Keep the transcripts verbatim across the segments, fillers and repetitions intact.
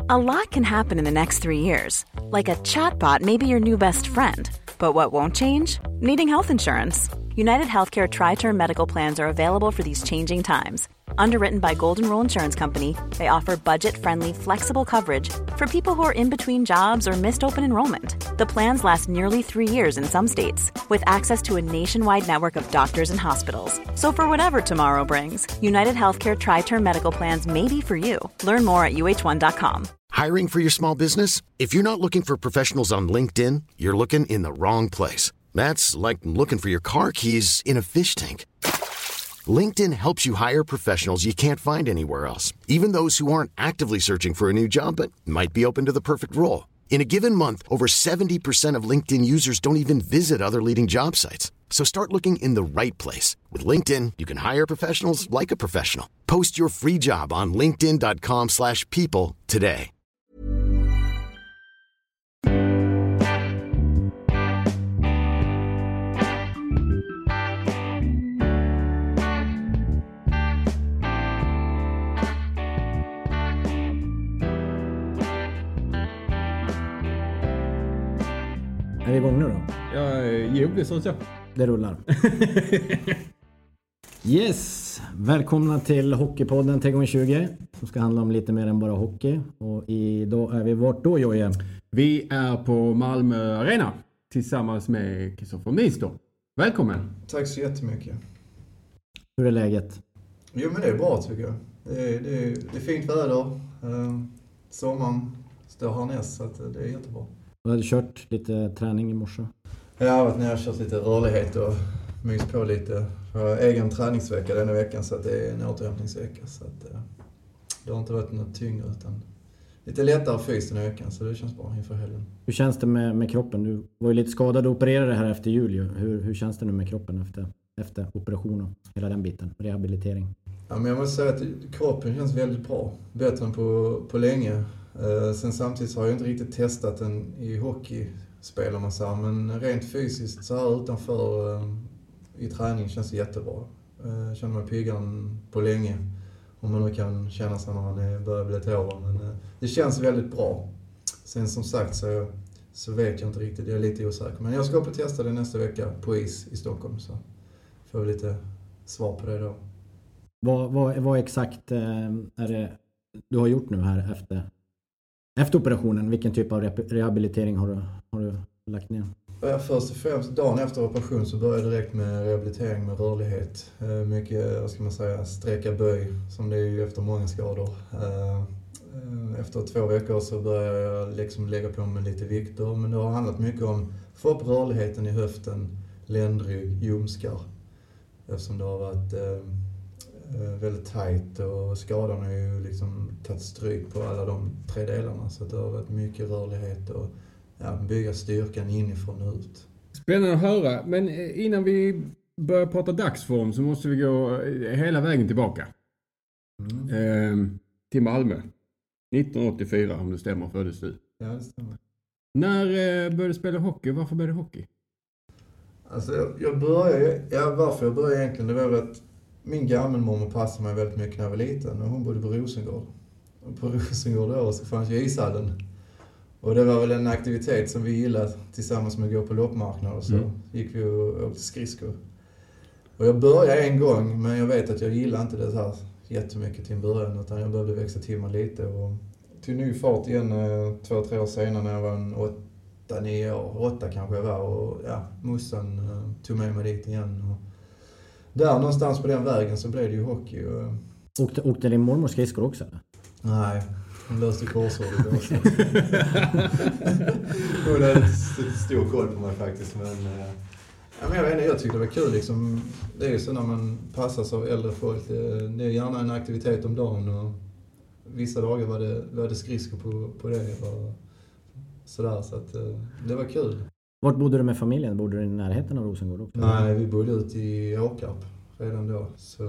A lot can happen in the next three years. Like a chatbot may be your new best friend. But what won't change? Needing health insurance. United Healthcare Tri-Term Medical Plans are available for these changing times. Underwritten by Golden Rule Insurance Company, they offer budget-friendly, flexible coverage for people who are in between jobs or missed open enrollment. The plans last nearly three years in some states, with access to a nationwide network of doctors and hospitals. So for whatever tomorrow brings, United Healthcare Tri-Term Medical Plans may be for you. Learn more at U H one dot com. Hiring for your small business? If you're not looking for professionals on LinkedIn, you're looking in the wrong place. That's like looking for your car keys in a fish tank. LinkedIn helps you hire professionals you can't find anywhere else, even those who aren't actively searching for a new job but might be open to the perfect role. In a given month, over seventy percent of LinkedIn users don't even visit other leading job sites. So start looking in the right place. With LinkedIn, you can hire professionals like a professional. Post your free job on linkedin dot com slash people today. Är vi igång nu då? Ja, jo, det så så. Det rullar. Yes, välkomna till Hockeypodden tre gånger tjugo som ska handla om lite mer än bara hockey. Och idag är vi vart då, Jojje? Vi är på Malmö Arena tillsammans med Kristoffer Mister. Välkommen. Tack så jättemycket. Hur är läget? Jo, men det är bra tycker jag. Det är, det är, det är fint väder. Eh, sommaren står härnäst så att det är jättebra. Du hade kört lite träning i morse? Jag har varit ner och kört lite rörlighet och mys på lite. Jag har egen träningsvecka denna veckan så att det är en återhämtningsvecka. Så att, eh, det har inte varit något tyngre utan lite lättare fys den här veckan så det känns bra inför helgen. Hur känns det med, med kroppen? Du var ju lite skadad och opererade här efter jul. Hur, hur känns det nu med kroppen efter, efter operationen? Hela den biten, rehabilitering. Ja, men jag måste säga att kroppen känns väldigt bra. Bättre än på, på länge. Uh, sen samtidigt så har jag inte riktigt testat den i hockeyspel om man säger. Men rent fysiskt så här utanför uh, i träning känns det jättebra. Uh, jag känner mig piggare än på länge. Om man nu kan känna sig när man är, börjar bli till år. Men uh, det känns väldigt bra. Sen som sagt så, så vet jag inte riktigt. Jag är lite osäker. Men jag ska upp och testa det nästa vecka på is i Stockholm. Så får vi lite svar på det då. Vad, vad, vad exakt är det du har gjort nu här efter, efter operationen? Vilken typ av rehabilitering har du, har du lagt ner? Ja, först och främst, dagen efter operation så började jag direkt med rehabilitering med rörlighet. Mycket, vad ska man säga, sträcka böj som det är ju efter många skador. Efter två veckor så började jag liksom lägga på mig lite vikter. Men det har handlat mycket om att få upp rörligheten i höften, ländrygg, ljumskar. Eftersom det har varit väldigt tajt och skadan har ju liksom tagit stryk på alla de tre delarna. Så det har varit mycket rörlighet och ja, bygga styrkan inifrån och ut. Spännande att höra. Men innan vi börjar prata dagsform så måste vi gå hela vägen tillbaka. Mm. Eh, till Malmö. nittonhundraåttiofyra om det stämmer föddes du. Ja, det stämmer. När eh, började du spela hockey? Varför började du hockey? Alltså jag, jag började, ja varför jag började egentligen det var väl att min gammelmormor passade mig väldigt mycket när jag var liten och hon bodde på Rosengård. Och på Rosengård då så fanns ju ishallen. Och det var väl en aktivitet som vi gillade tillsammans med att gå på loppmarknader och så mm. gick vi och åkte skridskor. Och jag började en gång men jag vet att jag gillade inte det här jättemycket till en början utan jag började växa till mig lite och tog ny fart igen två, tre år senare när jag var en åtta, nio år, åtta kanske jag var och ja, morsan uh, tog med mig dit igen och där någonstans på den vägen så blev det ju hockey. Och... Åkte, åkte din mormor skridskor också? Eller? Nej, hon löste korsordet också. Hon hade lite stor koll på mig faktiskt. Men, ja, men jag vet inte, jag tyckte det var kul liksom. Det är ju så när man passas av äldre folk. Det, det är gärna en aktivitet om dagen och vissa dagar var det, var det skridskor på, på det och sådär. Så att det var kul. Vart bodde du med familjen? Bodde du i närheten av Rosengård också? Nej, vi bodde ute i Åkarp redan då. Så,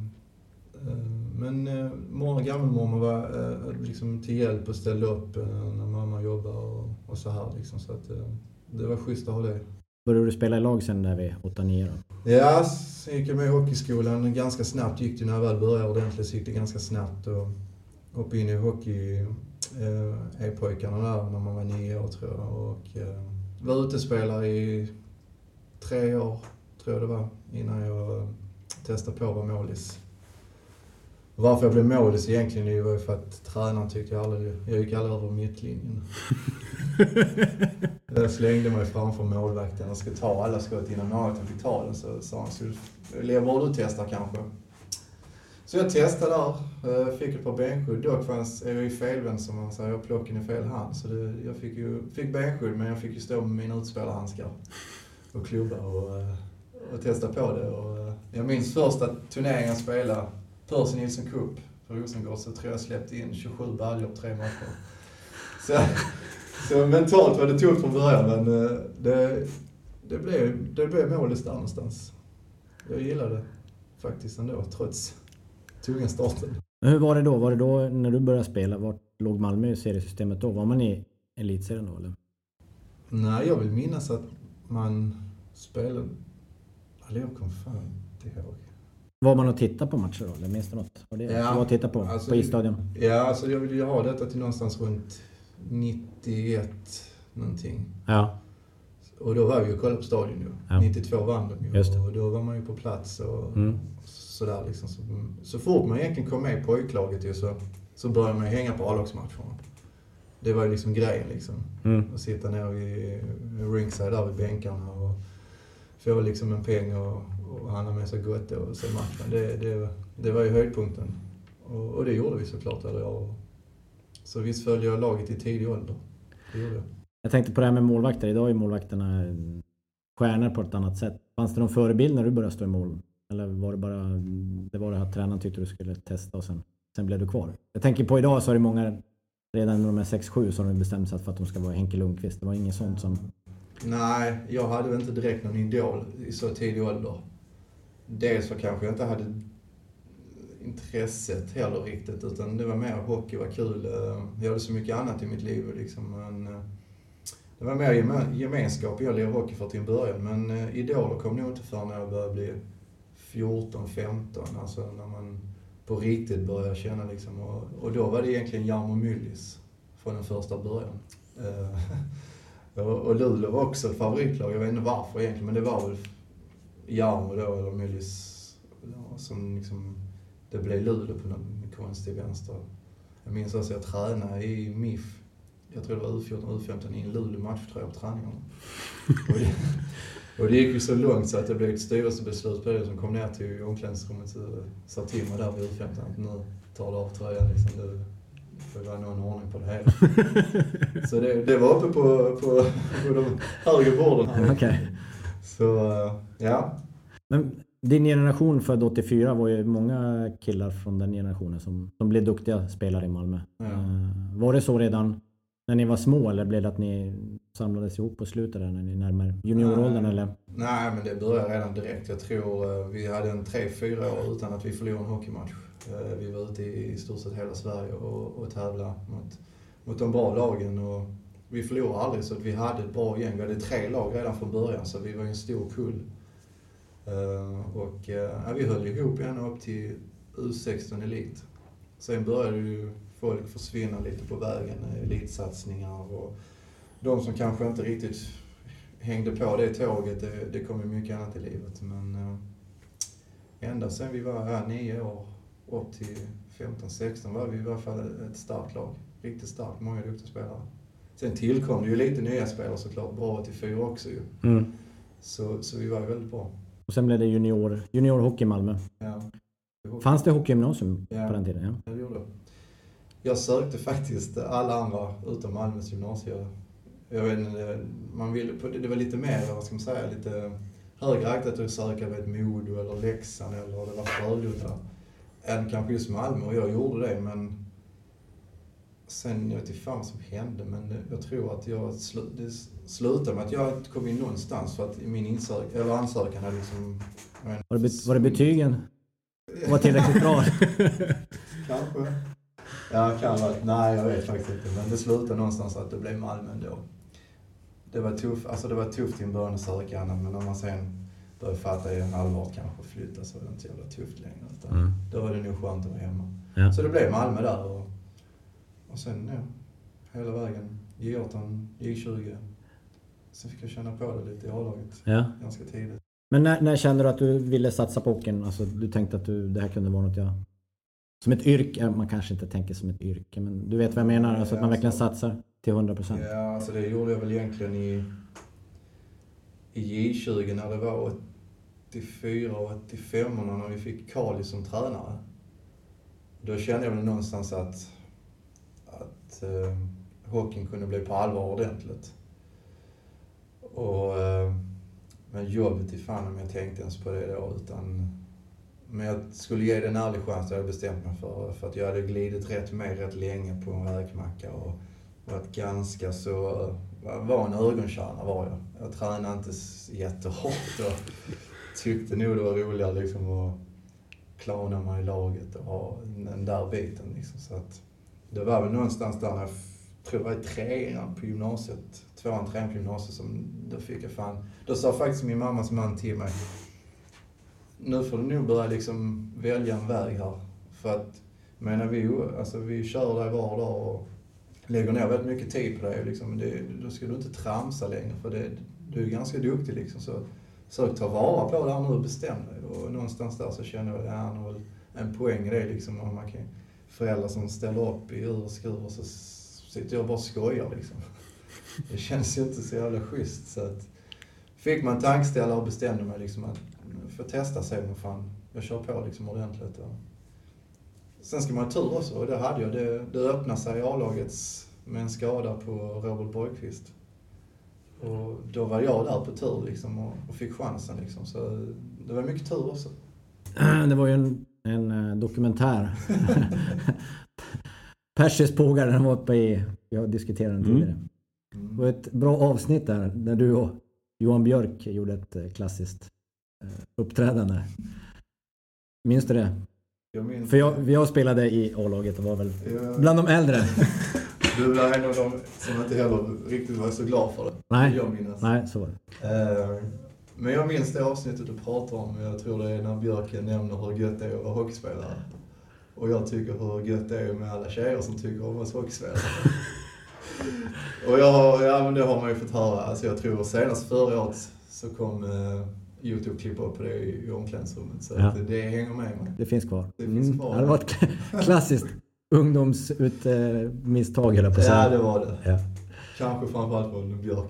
men många gammelmormor var liksom till hjälp och ställde upp när mamma jobbade och, och så här. Liksom, så att, det var schysst att ha det. Började du spela i lag sen där vid åtta nio då? Ja, så gick jag med i hockeyskolan. Ganska snabbt gick det när jag väl började ordentligt så gick det ganska snabbt. Och, hoppade in i hockey eh, E-pojkarna där när man var nio år tror jag. Och eh, var utespelare i tre år tror jag det var innan jag eh, testade på att vara målis. Varför jag blev målis egentligen det var ju för att tränaren tyckte jag aldrig, jag gick aldrig över mittlinjen. Jag slängde mig framför målvakten och skulle ta alla skott innan målvakten fick ta den. Så sa han, skulle du testa kanske? Så jag testade där, fick ett par benskydd. Dock fanns, är jag ju felvänd som man säger, jag plockade i fel hand. Så det, jag fick ju fick benskydd men jag fick ju stå med mina utspelarhandskar och klubba och, och testa på det. Och jag minns första turneringen jag spelade, Percy Nilsson Cup för Rosengård, så tror jag släppte in tjugosju baljor på tre matcher. Så, så mentalt var det tufft från början, men det, det, blev, det blev målis där någonstans. Jag gillade det faktiskt ändå, trots tunga starten. Men hur var det då? Var det då när du började spela? Vart låg Malmö i seriesystemet då? Var man i elitserien då eller? Nej, jag vill minnas att man spelade... Eller jag kom fan inte ihåg. Var man att titta på matcher då? Eller minns du något? Var det ja, var att titta på? Alltså, på isstadion? Ja, alltså jag ville ju ha detta till någonstans runt nittioett någonting. Ja. Och då var vi ju kolla på stadion ju. Ja. nittiotvå vann de ju. Just det. Och då var man ju på plats och mm. sådär liksom. Så, så fort man egentligen kom med i pojklaget ju så, så började man hänga på A-lagsmatcherna. Det var ju liksom grejen liksom. Mm. Att sitta ner vid ringside där vid bänkarna och få liksom en peng och, och handla med sig gott och se matchen. Det, det, det var ju höjdpunkten. Och, och det gjorde vi såklart. Eller jag. Så visst följde jag laget i tidig ålder. Det gjorde jag. Jag tänkte på det här med målvakter. Idag är målvakterna stjärnor på ett annat sätt. Fanns det någon förebild när du började stå i mål? Eller var det bara det var det att tränaren tyckte du skulle testa och sen, sen blev du kvar? Jag tänker på idag så är det många, redan när de är sex sju så har de bestämt sig för att de ska vara Henke Lundqvist. Det var inget sånt som... Nej, jag hade väl inte direkt någon idol i så tidig ålder. Dels för kanske jag inte hade intresset heller riktigt, utan det var mer hockey var kul. Jag hade så mycket annat i mitt liv liksom, men det var mer gemenskap jag levde hockey för till en början, men idoler kom nog inte för när jag började bli fjorton femton, alltså när man på riktigt började känna liksom, och, och då var det egentligen Jarmo Myllys från den första början. Och Luleå var också ett favoritlag, jag vet inte varför egentligen, men det var väl Jarmo då, eller Myllys, som liksom, det blev Luleå på någon konstig vänster. Jag minns också att jag tränade i M I F, jag tror det var U fjorton U femton, i en Luleå matchtröja på träningarna. och, det, och det gick ju så långt så att det blev ett styrelsebeslut på det som kom ner till omklädningsrummet och sa till mig där vid U femton att nu tar du av tröjan liksom, det får vara någon ordning på det hela. Så det, det var uppe på, på, på de högre borden. Okej. Okay. Så, ja. Men din generation född åttiofyra var ju många killar från den generationen som, som blev duktiga spelare i Malmö. Ja. Uh, var det så redan när ni var små eller blev det att ni samlades ihop på slutet där när ni närmare junioråldern eller? Nej, men det började redan direkt. Jag tror uh, vi hade en tre, fyra år utan att vi förlorade en hockeymatch. Uh, vi var ute i, i stort sett hela Sverige och, och tävlade mot, mot de bra lagen. Och vi förlorade aldrig så att vi hade ett bra gäng. Vi hade tre lag redan från början så vi var en stor kull. Uh, och uh, ja, vi höll ihop ända upp till U sexton elit. Sen började ju folk försvinna lite på vägen, elitsatsningar och de som kanske inte riktigt hängde på det tåget, det, det kom ju mycket annat i livet. Men uh, ända sen vi var här nio år upp till femton sexton var vi i alla fall ett starkt lag. Riktigt starkt, många duktiga spelare. Sen tillkom det ju lite nya spelare såklart, bra åttiofyra också ju. Mm. Så, så vi var ju väldigt bra. Och sen blev det junior, juniorhockey i Malmö. Ja. Fanns det hockeygymnasium ja. på den tiden? Ja, det gjorde det. Jag sökte faktiskt alla andra utom Malmös gymnasium. Jag vet inte, man ville, det var lite mer, vad ska man säga, lite högre aktat att söka vet Modo eller Leksand eller det var Frölunda än kanske just Malmö, och jag gjorde det, men sen, jag vet inte fan vad som hände, men jag tror att jag sl, det slutade med att jag inte kom in någonstans för att min insök, eller ansökan hade liksom... Men, var, det, var det betygen? Var tillräckligt bra? Kanske. Ja, kan vara. Nej, jag vet faktiskt inte. Men det slutade någonstans att det blev Malmö ändå. Det var tufft, alltså det var tufft i en början att söka annat, men när man sen började fatta i en allvar kanske flytta så var det inte jävla tufft längre. Utan mm. Då var det nog skönt att vara hemma. Ja. Så det blev Malmö där och Och sen, ja, hela vägen. J arton, J tjugo. Sen fick jag känna på det lite i A-laget. Ja. Ganska tidigt. Men när, när kände du att du ville satsa på hockeyn? Alltså du tänkte att du, det här kunde vara något jag... Som ett yrke, man kanske inte tänker som ett yrke, men du vet vad jag menar? Alltså att man verkligen satsar till hundra procent. Ja, alltså det gjorde jag väl egentligen i, i J tjugo när det var åttiofyra och åttiofem när vi fick Kali som tränare. Då kände jag väl någonstans att, att eh, hockeyn kunde bli på allvar ordentligt. Och, eh, men jobbet i fan om jag tänkte ens på det då, utan men jag skulle ge det en ärlig chans, jag hade bestämt mig för. För att jag hade glidit rätt med rätt länge på en räkmacka och varit ganska så, var en ögonkärna var jag. Jag tränade inte jättehårt och tyckte nog det var roligare liksom att klara mig i laget och ha den där biten liksom. Så att det var väl någonstans där när jag tror jag var i trean på gymnasiet, tvåan, trean på gymnasiet som då fick jag fan, då sa faktiskt min mammas man till mig, nu får du nog börja liksom välja en väg här. För att, menar vi, alltså vi kör dig var dag och lägger ner väldigt mycket tid på det. Liksom. Det då ska du inte tramsa längre, för det, du är ganska duktig liksom. Så, så ta vara på det här nu och bestäm dig. Och någonstans där så känner jag att det är väl en poäng i det liksom. Om man kan, föräldrar som ställer upp i ur och skruv och så sitter jag och bara skojar liksom. Det känns ju inte så jävla schysst. Så att, fick man tankställa och bestämde mig liksom att för att testa sig, men fan, jag kör på liksom ordentligt. Och sen ska man ha tur också, och det hade jag. Det, det öppnade sig i A-lagets med en skada på Robert Borgqvist. Och då var jag där på tur liksom och, och fick chansen liksom. Så det var mycket tur också. Det var ju en, en dokumentär. Persis Pågar, den var uppe i, jag diskuterade den tidigare. Mm. Det var ett bra avsnitt där, där du och Johan Björk gjorde ett klassiskt uppträdande. Minns du det? Jag minns. För jag, jag spelade i A-laget och var väl jag... bland de äldre. Du var en av dem som inte heller riktigt var så glad för det. Nej, jag minns. Nej så var det. Men jag minns det avsnittet du pratar om. Jag tror det är när Björken nämner hur gött det är att vara hockeyspelare. Och jag tycker hur gött det är med alla tjejer som tycker om oss hockeyspelare. Och jag, ja, men det har man ju fått höra. Alltså jag tror senast förra året så kom eh, YouTube-klipp upp på det i, i omklädningsrummet. Så ja. att det hänger med mig. Det finns kvar. Det finns kvar. Mm. Det var ett klassiskt ungdomsutmisstag eller på sig. Ja, det var det. Ja. Kanske framförallt från Björk.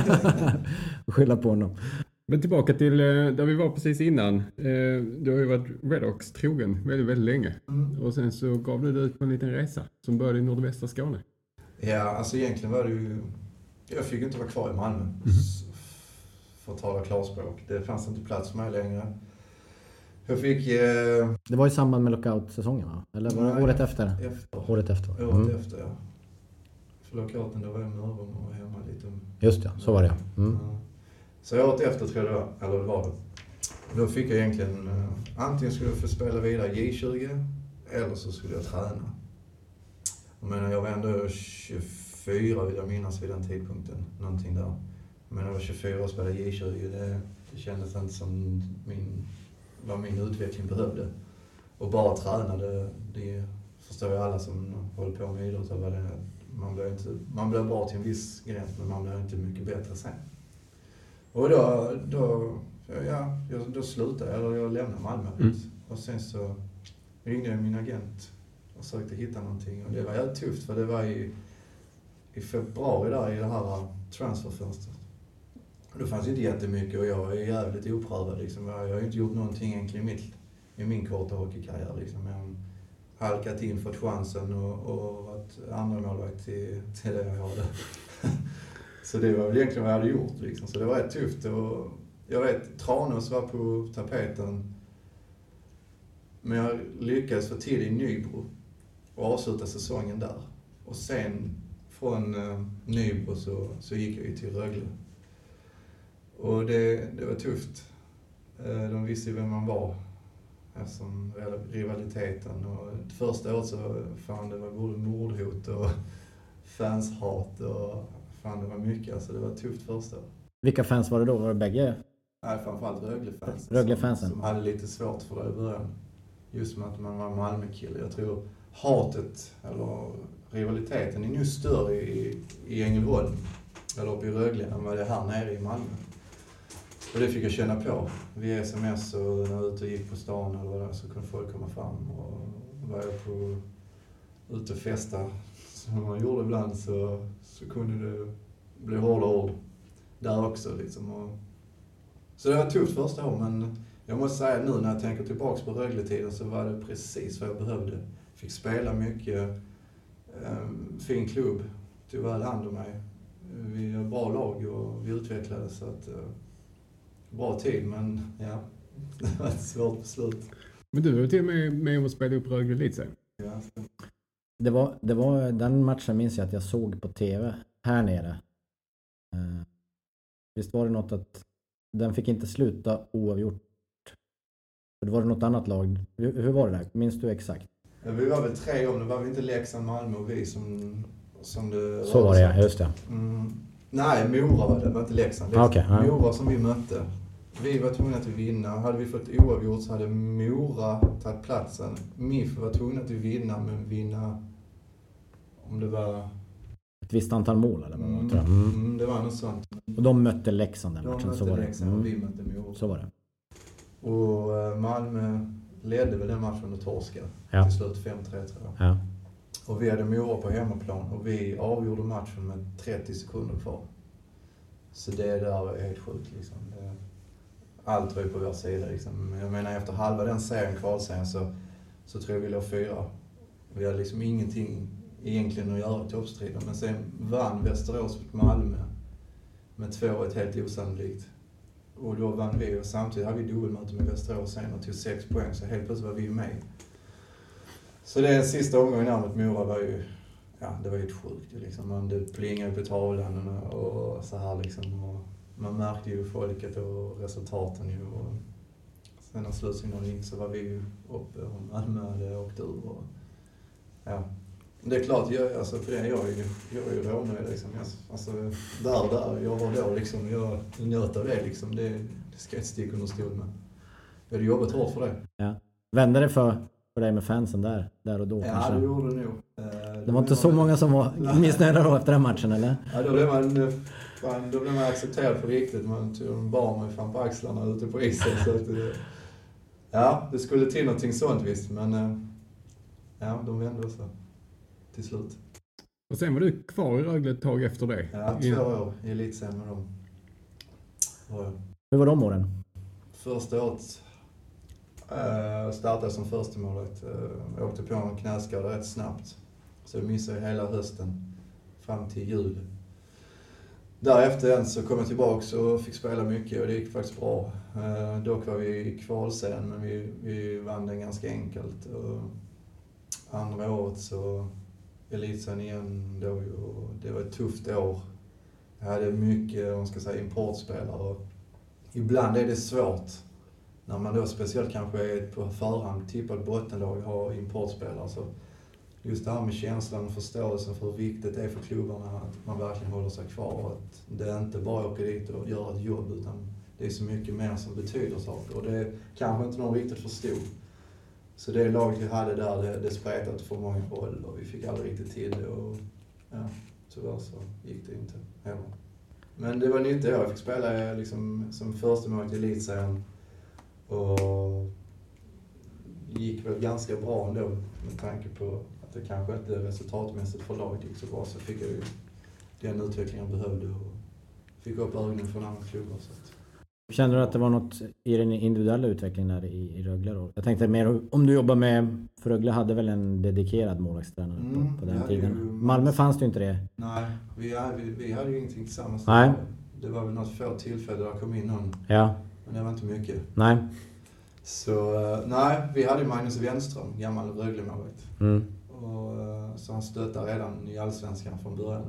Skylla på honom. Men tillbaka till där vi var precis innan. Du har ju varit Redhawks trogen väldigt, väldigt länge. Mm. Och sen så gav du dig ut på en liten resa som började i nordvästra Skåne. Ja, alltså egentligen var det ju... Jag fick inte vara kvar i Malmö. Mm. För att tala klarspråk. Det fanns inte plats för mig längre. Jag fick... Eh... Det var i samband med lockout-säsongen, va? Eller var det Nej, året efter? efter? Året efter. Året mm. efter, ja. För lockouten, då var jag med Örebro och hemma lite. Just det, så var det. Mm. Ja. Så året efter tror jag det var, eller det var det. Då fick jag egentligen... Eh, antingen skulle jag få spela vidare J tjugo, eller så skulle jag träna. Jag menar, jag var ändå tjugofyra vill jag minnas vid den tidpunkten. Någonting där. Men jag var tjugofyra och spelade J tjugo. Det, det kändes inte som min, vad min utveckling behövde. Och bara träna, det, det förstår ju alla som håller på med idrott. Det, man, blir inte, man blir bra till en viss gräns, men man blir inte mycket bättre sen. Och då, då, ja, då slutade jag, eller jag lämnade Malmö. Mm. Och sen så ringde jag min agent och sökte hitta någonting. Och det var jävligt tufft, för det var i, i februari där i det här transferfönstret. Och det fanns inte jättemycket och jag är jävligt oprövad liksom. Jag har inte gjort någonting egentligen i, mitt, i min korta hockeykarriär liksom. Jag har halkat in, fått chansen och, och varit andra målvakt till, till det jag hade. Så det var väl egentligen vad jag hade gjort liksom. Så det var rätt tufft. Och jag vet, Tranås var på tapeten. Men jag lyckades få till i Nybro och avsluta säsongen där. Och sen från uh, Nybro så, så gick jag ju till Rögle. Och det, det var tufft. Uh, de visste ju vem man var. Eftersom rivaliteten. Och första året så fan det var både mordhot och fanshat och fan det var mycket. Alltså det var tufft första år. Vilka fans var det då? Var det bägge? Nej, framförallt Rögle-fans. Rögle-fansen. Som, som hade lite svårt för det i början. Just med att man var Malmö-kille. Jag tror hatet eller rivaliteten är nu större i, i Ängelholm eller uppe i Rögle än vad det är här nere i Malmö. Och det fick jag känna på. Via sms och när jag ute och gick på stan eller vad det, så kunde folk komma fram. Och var jag på ute och festa som man gjorde ibland så, så kunde det bli hårda ord där också. Liksom. Och, så det var tufft första år, men jag måste säga nu när jag tänker tillbaka på Rögle-tiden så var det precis vad jag behövde. Fick spela mycket, um, fin klubb, tog väl hand om mig. Vi är bra lag och vi utvecklades så att uh, bra tid, men ja, det var ett svårt beslut. Men du var till och med med att spela upp Rögle lite sen. Ja. Det var, det var den matchen minns jag att jag såg på tv här nere. Uh, visst var det något att den fick inte sluta oavgjort? För det var det något annat lag. Hur, hur var det där? Minns du exakt? Ja, vi var väl tre om det var väl inte Leksand, Malmö och vi som, som det så var det, ja, just det. Mm. Nej, Mora var det, det var inte Leksand. Leksand. Okay, ja. Mora som vi mötte. Vi var tvungna att vinna. Hade vi fått oavgjort så hade Mora tagit platsen. M I F var tvungna att vinna, men vinna om det var... Ett visst antal mål eller vad mm, tror jag. Mm. Mm, det var något sånt. Och de mötte Leksand den de matchen, mötte så var det. Leksand, Mm. och vi mötte Mora. Så var det. Och Malmö ledde väl den matchen och torskade. Ja. Till slut fem tre tror jag. Ja. Och vi hade Mora på hemmaplan och vi avgjorde matchen med trettio sekunder kvar. Så det där är helt sjukt liksom. Det, allt var ju på vår sida liksom. Jag menar efter halva den serien, kvalserien, så, så tror jag vi låg fyra. Vi hade liksom ingenting egentligen att göra i toppstriden. Men sen vann Västerås mot Malmö med två ett helt osannolikt. Och då vann vi och samtidigt hade vi dubbelmöte med Västerås sen och tog sex poäng, så helt plötsligt var vi med. Så det sista omgången här mot Mora var ju, ja det var ju ett sjukt liksom. Man, det plingade på tavlan och så här liksom. Och man märkte ju folket och resultaten ju. Och sen när slutsignalen gick så var vi ju uppe och Malmö hade åkt ur. Och, ja. Det är klart, jag, alltså för det, jag är ju, jag är ju rånöjd liksom. Alltså, där och där, jag var då liksom, jag njöt av det liksom. Det, det ska jag inte sticka under stol med. Jag hade jobbat hårt för det. Ja. Vände det för, för dig med fansen där, där och då? Ja, kanske? det gjorde det nog. Det, det var inte så många som var missnöjda då efter den matchen, eller? Ja, då blev man, fan, då blev man accepterad på riktigt. Man tog en bar med fan på axlarna ute på isen. Så att det, ja, det skulle till någonting sånt visst, men ja, de vände också till slut. Och sen var du kvar i Rögle ett tag efter det? Ja, två år i elitserien med dem. Ja. Hur var de åren? Första året äh, startade som första målet. Äh, åkte på en knäskada rätt snabbt. Så jag missade hela hösten fram till jul. Därefter så kom jag tillbaka och fick spela mycket och det gick faktiskt bra. Äh, dock var vi i kvalserien, men vi, vi vann den ganska enkelt. Och andra året så elitserien igen då, och det var ett tufft år. Jag hade mycket, om man ska säga, importspelare. Ibland är det svårt när man då speciellt kanske är på förhand tippad bottenlag och har importspelare. Så just det här med känslan och förståelsen för hur viktigt det är för klubbarna att man verkligen håller sig kvar. Att det inte bara åker dit och gör ett jobb, utan det är så mycket mer som betyder saker. Och det kanske inte någon riktigt förstod. Så det laget vi hade där, det, det spretade för många håll och vi fick aldrig riktigt till det. Och ja, tyvärr så gick det inte heller. Men det var nyttigt. Jag fick spela liksom som första mål i elitserien och gick väl ganska bra ändå med tanke på att det kanske inte resultatmässigt för laget gick så bra, så fick jag ju den utvecklingen jag behövde och fick upp ögonen från andra klubbar. Så att... Kände du att det var något i den individuella utvecklingen där i, i Rögle då? Jag tänkte mer om du jobbar med, för Rögle hade väl en dedikerad målvaktstränare mm, på, på den tiden. Ju, Malmö fanns det ju inte det. Nej, vi hade, vi, vi hade ju ingenting tillsammans. Nej. Det var väl något få tillfälle där kom in någon. Ja. Men det var inte mycket. Nej. Så nej, vi hade Magnus Wenström, gammal Rögle-målvakt. Mm. Och så han stöttade redan i Allsvenskan från början.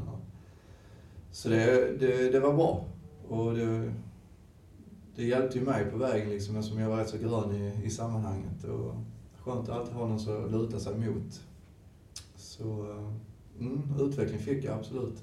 Så det, det, det var bra. Och det, det hjälpte ju mig på vägen liksom, eftersom jag var rätt så grön i, i sammanhanget. Och skönt att alltid ha någon så luta sig mot. Så mm, utveckling fick jag absolut.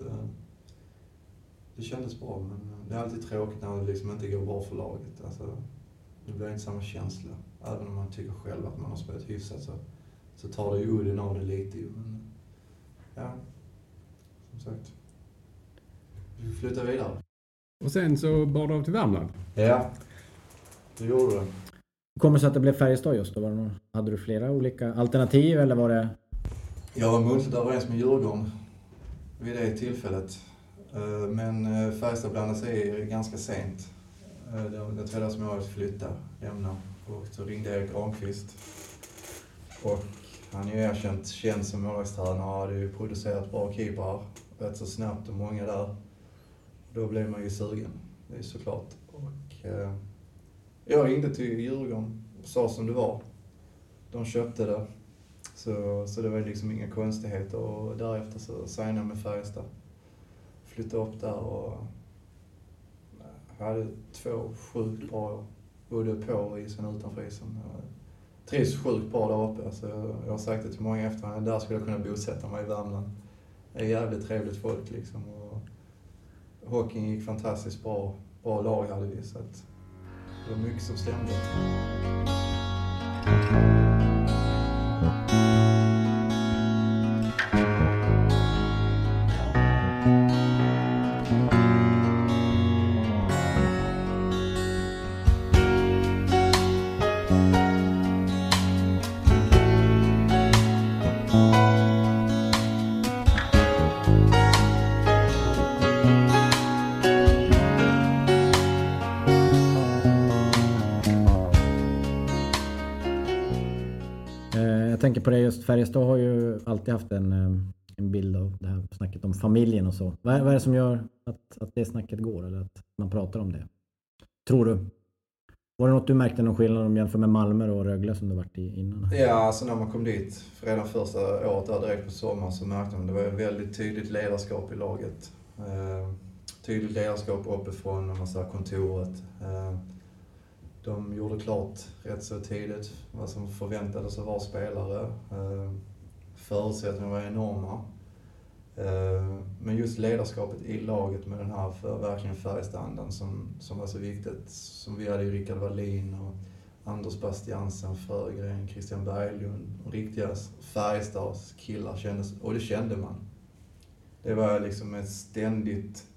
Det kändes bra, men det är alltid tråkigt när det liksom inte går bra för laget. Alltså, det blir inte samma känsla. Även om man tycker själv att man har spelat hyfsat, så, så tar det ju udden av det lite. Men, ja, som sagt. Vi flyttar vidare. Och sen så bar du av till Värmland? Ja, det gjorde det. Kommer det så att det blev Färjestad just då? Var det någon, hade du flera olika alternativ eller var det? Jag var muntligt överens med Djurgården vid det tillfället. Men Färjestad blandade sig i ganska sent. Det tredje som jag flytta, lämna. Och så ringde Erik Granqvist. Och han är ju erkänt känd som målvaktstränare och hade ju producerat bra keeprar rätt så snabbt och många där. Då blev man ju sugen, det är såklart. Och eh, jag ringde till Djurgården och sa som det var. De köpte det. Så, så det var liksom inga konstigheter och därefter så signade jag med Färjestad. Flyttade upp där och jag hade två sjukt bra år. Både på isen och utanför isen. Jag trivs sjukt bra där uppe. Så jag, jag har sagt det till många efterhand. Där skulle jag kunna bosätta mig i Värmland. Det är jävligt trevligt folk liksom. Och hockeyn gick fantastiskt bra. Bra lag hade vi. Så att det var mycket som stämde. Jag tänker på det just, Färjestad har ju alltid haft en, en bild av det här snacket om familjen och så. Vad är, vad är det som gör att, att det snacket går eller att man pratar om det? Tror du? Var det något du märkte någon skillnad om jämför med Malmö och Rögle som du varit i innan? Ja, alltså när man kom dit, redan första året där direkt på sommaren så märkte man det var ett väldigt tydligt ledarskap i laget. Eh, tydligt ledarskap uppifrån, om man säger kontoret. Eh, De gjorde klart rätt så tidigt vad som förväntades att vara spelare. Förutsättningarna var enorma. Men just ledarskapet i laget med den här för verkligen Färjestad-andan som, som var så viktigt. Som vi hade i Rickard Wallin och Anders Bastiansen, Frögren, Christian Berglund. Och riktiga Färjestads killar kändes, och det kände man. Det var liksom ett ständigt...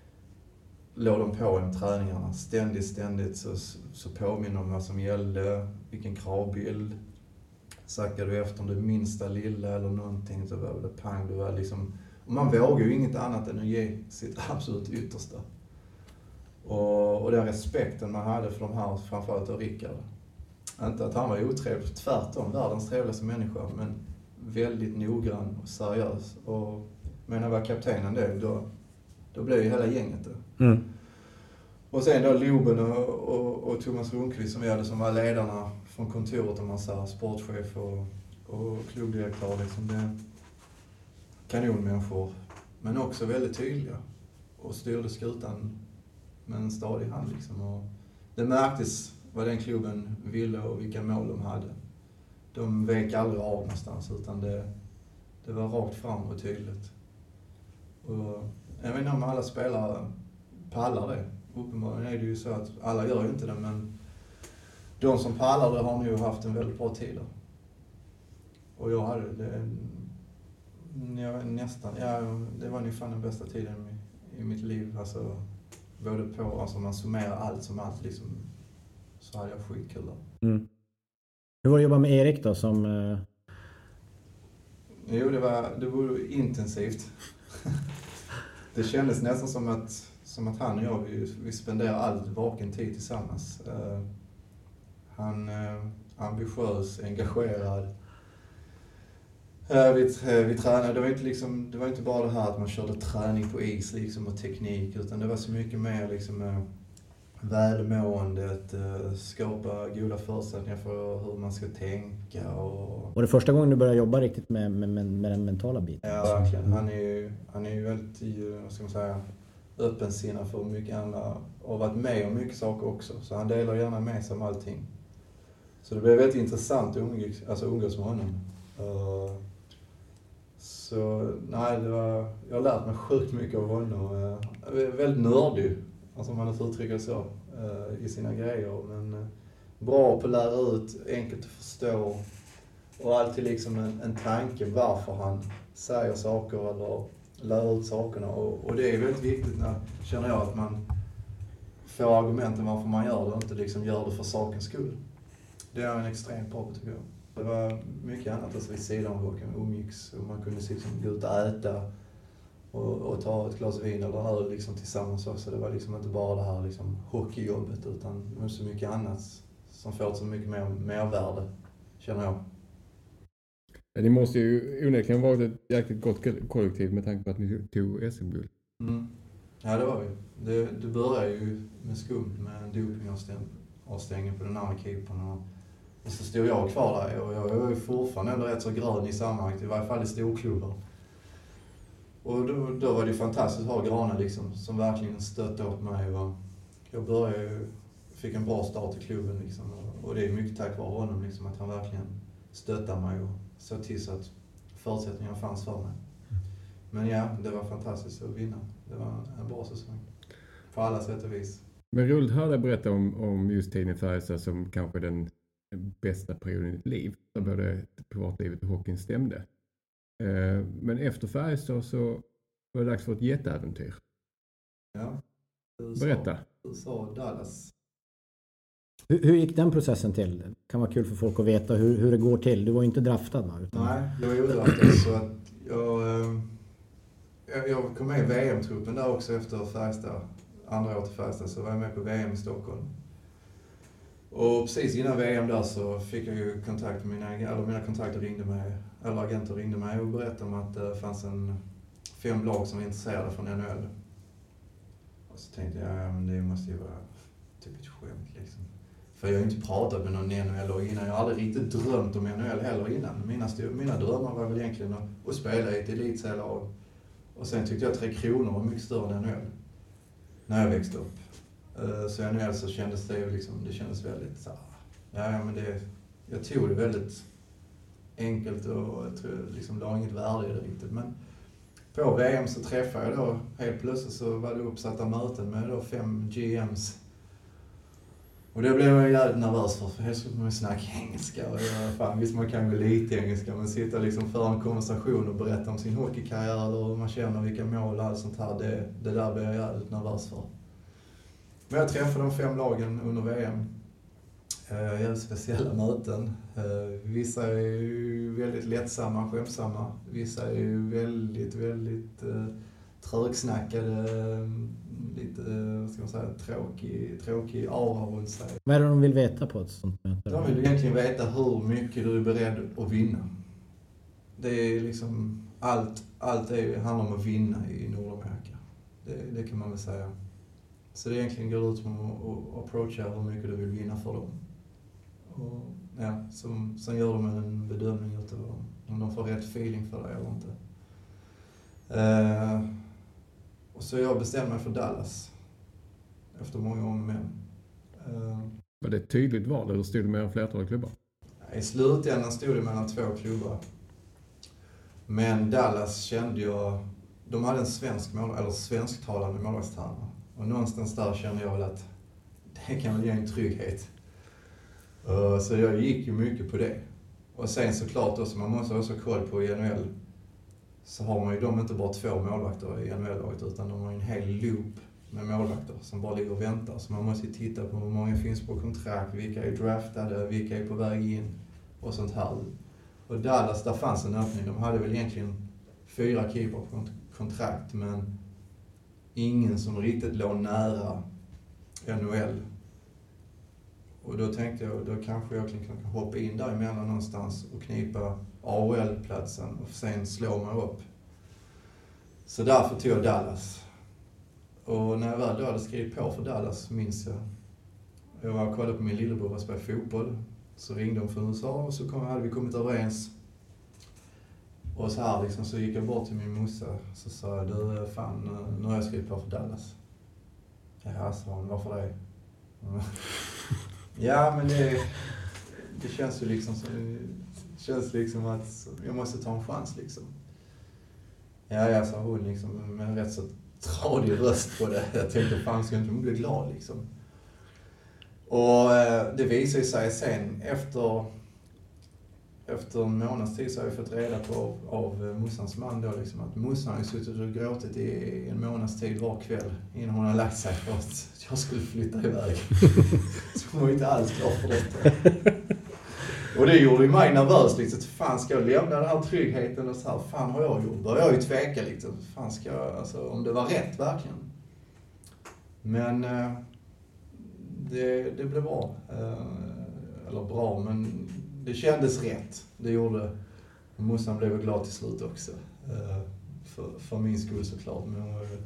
låg de på i träningarna. Ständigt, ständigt så, så påminner om vad som gällde, vilken kravbild. Sackade du efter om det minsta lilla eller någonting så var det pang. Det var liksom, och man vågar ju inget annat än att ge sitt absolut yttersta. Och, och den respekten man hade för de här, framförallt av Rickard. Inte att han var otrevlig, tvärtom, världens trevligaste människa, men väldigt noggrann och seriös. Och men när jag var kaptenen det, då Då blev ju hela gänget det. Mm. Och sen då Loben och, och, och Thomas Rundqvist som vi hade som var ledarna från kontoret, om man säger sportchef och, och klubbdirektör. Liksom det kanonmänniskor, men också väldigt tydliga. Och styrde skutan med en stadig hand. Liksom. Och det märktes vad den klubben ville och vilka mål de hade. De vek aldrig av någonstans, utan det, det var rakt fram och tydligt. Och jag vet inte om alla spelare pallar det. Uppenbarligen är det ju så att alla gör ju inte det, men de som pallar det har nu haft en väldigt bra tid. Och jag hade det, jag nästan, ja, det var nog fan den bästa tiden i, i mitt liv. Alltså, både på, alltså man summerar allt som allt liksom, så hade jag skitkul där. Mm. Hur var det att jobba med Erik då som... Uh... Jo, det var, det var intensivt. Det kändes nästan som att, som att han och jag, vi, vi spenderar all vaken tid tillsammans. Uh, han uh, ambitiös, engagerad. Uh, vi, uh, vi tränade, det var, inte liksom, det var inte bara det här att man körde träning på is liksom, och teknik, utan det var så mycket mer liksom, uh, välmåendet, uh, skapa goda förutsättningar för hur man ska tänka. Och... Var det första gången du började jobba riktigt med, med, med, med den mentala biten? Ja, verkligen. Han är ju, han är ju väldigt, vad ska man säga, öppensinnad för mycket andra och varit med om mycket saker också. Så han delar gärna med sig om allting. Så det blev väldigt intressant att umgås, alltså umgås med honom. Uh, så nej, det var, jag har lärt mig sjukt mycket av honom. Uh, väldigt nördig, alltså om man får uttrycka det så, uh, i sina grejer. Men uh, bra på att lära ut, enkelt att förstå. Och alltid liksom en, en tanke varför han säger saker eller lär ut sakerna. Och, och det är väldigt viktigt när, känner jag, att man får argumenten varför man gör det och inte liksom gör det för sakens skull. Det är en extremt bra på, tycker jag. Det var mycket annat alltså vid sidan av hockeyn, umgicks och man kunde liksom gå ut och äta och, och ta ett glas vin eller öl liksom tillsammans också. Det var liksom inte bara det här liksom hockeyjobbet utan det var så mycket annat som får så mycket mer mervärde, känner jag. Ja, det måste ju onekligen vara ett jäkligt gott kollektiv med tanke på att ni tog S M-guld. Mm. Ja, det var vi. Det, det började ju med skumt med en dopingavstängning på den andra keepern. Och, och så stod jag kvar där och jag var ju fortfarande ändå rätt så grön i sammanhanget, i varje fall i storklubbar. Och då, då var det fantastiskt att ha Grane liksom, som verkligen stötte åt mig. Och jag började ju, fick en bra start i klubben liksom, och, och det är mycket tack vare honom liksom, att han verkligen stöttade mig och såg till så att förutsättningarna fanns för mig. Men ja, det var fantastiskt att vinna. Det var en bra säsong. På alla sätt och vis. Men roligt att höra dig berätta om, om just tiden i Färjestad som kanske den bästa perioden i ditt liv. Där både privatlivet och hockeyn stämde. Eh, men efter Färjestad så var det dags för ett jätteäventyr. Ja. Berätta. Du sa Dallas. Hur, hur gick den processen till? Det kan vara kul för folk att veta hur, hur det går till. Du var ju inte draftad, va? Utan... Nej, jag var odraftad så att jag... Jag, jag kom med i V M-truppen där också efter Färjestad. Andra året i Färjestad så var jag med på V M i Stockholm. Och precis innan V M där så fick jag ju kontakt med mina, eller mina kontakter ringde mig, eller agenter ringde mig och berättade om att det fanns en fem lag som var intresserade från N H L. Och så tänkte jag, ja men det måste ju vara typ ett skämt liksom. För jag har ju inte pratat med någon N H L innan. Jag har aldrig riktigt drömt om N H L heller innan. Mina, mina drömmar var väl egentligen att, att spela i ett elitserielag. Och sen tyckte jag att Tre Kronor var mycket större än N H L. När jag växte upp. Så N H L så kändes det liksom, det kändes väldigt så här, ja men det, jag tog det väldigt enkelt och jag tror liksom la inget värde i det riktigt. Men på V M så träffade jag då, helt plötsligt så var det uppsatta möten med då fem G Ms. Och det blev jag jävligt nervös för, för helst skulle man snacka engelska. Och jag, fan, visst man kan gå lite engelska, men sitta liksom för en konversation och berätta om sin hockeykarriär och man känner vilka mål och allt sånt här, det, det där blev jag jävligt nervös för. Men jag träffade de fem lagen under V M. Eh, jävligt speciella möten. Eh, vissa är ju väldigt lättsamma, skämtsamma. Vissa är ju väldigt, väldigt eh, trögsnackade, lite, vad ska man säga, tråkig, tråkig aura runt sig. Vad är det de vill veta på ett sånt möte? De vill egentligen veta hur mycket du är beredd att vinna. Det är liksom, allt, allt är, handlar om att vinna i Nordamerika. Det, det kan man väl säga. Så det egentligen går ut som att approacha hur mycket du vill vinna för dem. Och ja, som, sen gör de en bedömning utav om de får rätt feeling för det eller inte. Uh, och så jag bestämde mig för Dallas. Efter många om men. Uh, Var det ett tydligt val eller stod det mellan flertalet klubbar? I slutändan stod det mellan två klubbar. Men Dallas kände jag, de hade en svensk mål, eller svensktalande målvaktstränare. Och någonstans där kände jag väl att det kan väl ge en trygghet. Uh, så jag gick ju mycket på det. Och sen såklart också, man måste också ha koll på i N H L. Så har man ju de inte bara två målvakter i N H L-laget utan de har en hel loop med målvakter som bara ligger och väntar. Så man måste ju titta på hur många finns på kontrakt, vilka är draftade, vilka är på väg in och sånt här. Och Dallas, där fanns en öppning. De hade väl egentligen fyra keeper på kontrakt men ingen som riktigt låg nära N H L. Och då tänkte jag, då kanske jag kan hoppa in där emellan någonstans och knipa A H L-platsen och sen slå mig upp. Så därför tog jag Dallas. Och när jag väl då hade skrivit på för Dallas minns jag. Jag var och kollade på min lillebror och spelade fotboll. Så ringde de från U S A och så kom, hade vi kommit överens. Och så här liksom, så gick jag bort till min morsa. Så sa jag, du fan, nu har jag skrivit på för Dallas. Ja, sa hon, varför det? Ja, men det, det känns ju liksom som, det känns liksom att jag måste ta en chans liksom. Ja, jag sa hon liksom med en rätt så tradig röst på det. Jag tänkte, fan ska inte hon bli glad liksom. Och det visade sig sen efter, efter en månads tid så har jag fått reda på av, av Mussans man då liksom att Mussan har ju suttit och gråtit i en månads tid var kväll innan hon har lagt sig för att jag skulle flytta iväg. Så hon var inte alls klar för detta. Och det gjorde ju mig nervös liksom. Fan, ska jag lämna den här tryggheten och så här, fan har jag gjort? Började jag ju tveka liksom. Fan ska jag, alltså om det var rätt verkligen. Men eh, det, det blev bra. Eh, eller bra, men det kändes rätt. Det gjorde. Och Mussan blev glad till slut också. Eh, för, för min skull såklart. Men hon var ju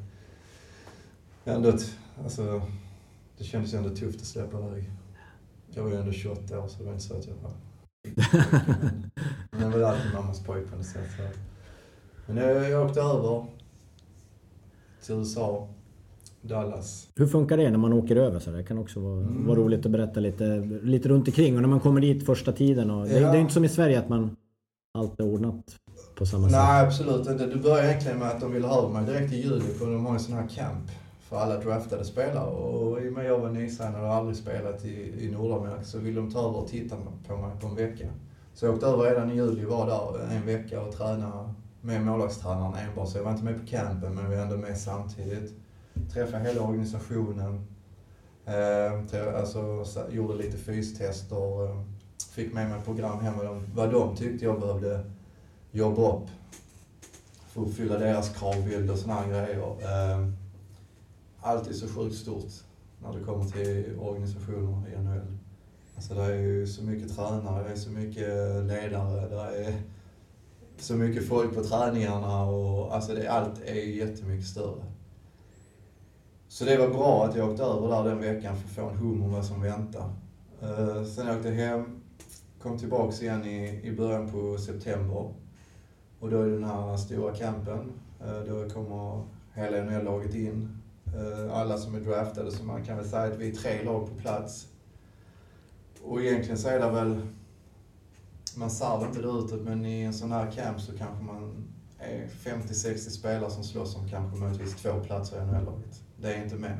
ändå, ett, alltså det kändes ändå tufft att släppa iväg. Jag var ju ändå tjugoåtta år så det var inte så att jag var... Men jag var alltid mammas pojk på något sätt. Så. Men jag, jag åkte över till U S A, Dallas. Hur funkar det när man åker över så? Det kan också vara, mm. vara roligt att berätta lite, lite runt omkring. Och när man kommer dit första tiden. Och det, ja. det är inte som i Sverige att man alltid är ordnat på samma sätt. Nej, absolut inte. Det började egentligen med att de ville ha mig direkt i juli på de har en sån här camp. För alla draftade spelare. Och i och med jag var nysignad och aldrig spelat i, i Nordamerika så ville de ta över och titta på mig på en vecka. Så jag åkte över redan i juli, var där en vecka och tränade med målvaktstränaren enbart. Så jag var inte med på campen men vi var ändå med samtidigt. Träffade hela organisationen. Eh, alltså gjorde lite fystester. Eh, fick med mig ett program hem med dem, vad de tyckte jag behövde jobba upp. För att uppfylla deras kravbild och såna här grejer. Eh, Allt är så sjukt stort när det kommer till organisationer i N H L. Alltså det är ju så mycket tränare, det är så mycket ledare, det är så mycket folk på träningarna och alltså det, allt är ju jättemycket större. Så det var bra att jag åkte över där den veckan för att få en hum om vad som väntar. Uh, sen jag åkte hem, kom tillbaks igen i, i början på september. Och då är det den här stora campen. Uh, då kommer hela N H L-laget in. Alla som är draftade, så man kan väl säga att vi är tre lag på plats. Och egentligen så är det väl, man ser inte det utåt, men i en sån här camp så kanske man är femtio till sextio spelare som slåss om kanske möjligtvis två platser i N H L-laget. Det är inte mer.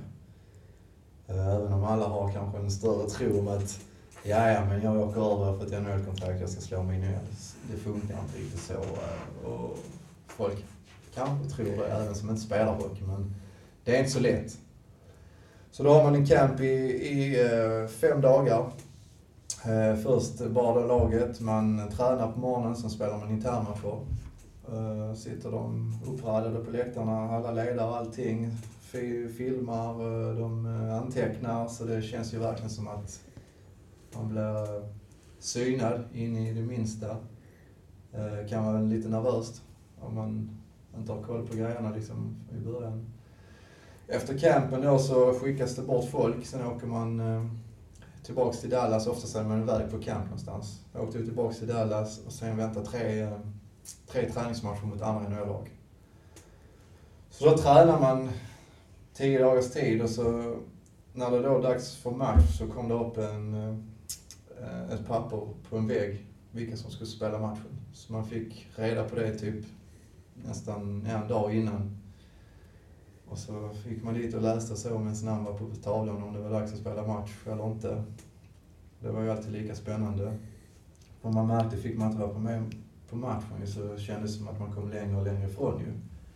Även om alla har kanske en större tro om att ja, ja, men jag åker över för ett N H L-kontrakt, jag ska slå mig in i. Det funkar inte riktigt så. Och folk kanske tror det, även som inte spelar hockey, men det är inte så lätt. Så då har man en camp i, i uh, fem dagar. Uh, först bara laget, man tränar på morgonen, sen spelar man internmatcher. Uh, sitter de uppradade på läktarna, alla ledare, allting. F- filmar, uh, de uh, antecknar, så det känns ju verkligen som att man blir uh, synad in i det minsta. Uh, kan vara lite nervöst om man inte har koll på grejerna liksom i början. Efter campen då så skickas det bort folk, sen åker man eh, tillbaks till Dallas, oftast är man iväg på camp någonstans. Jag åkte tillbaks till Dallas och sen väntar tre, eh, tre träningsmatcher mot andra N H L-lag. Så då tränar man tio dagars tid och så när det då är dags för match så kom det upp en, eh, ett papper på en vägg, vilka som skulle spela matchen. Så man fick reda på det typ nästan en dag innan. Och så fick man dit och läste så om ens namn var på tavlan om det var dags att spela match eller inte. Det var ju alltid lika spännande. Om man märkte fick man inte vara med på matchen så kändes det som att man kom längre och längre ifrån ju.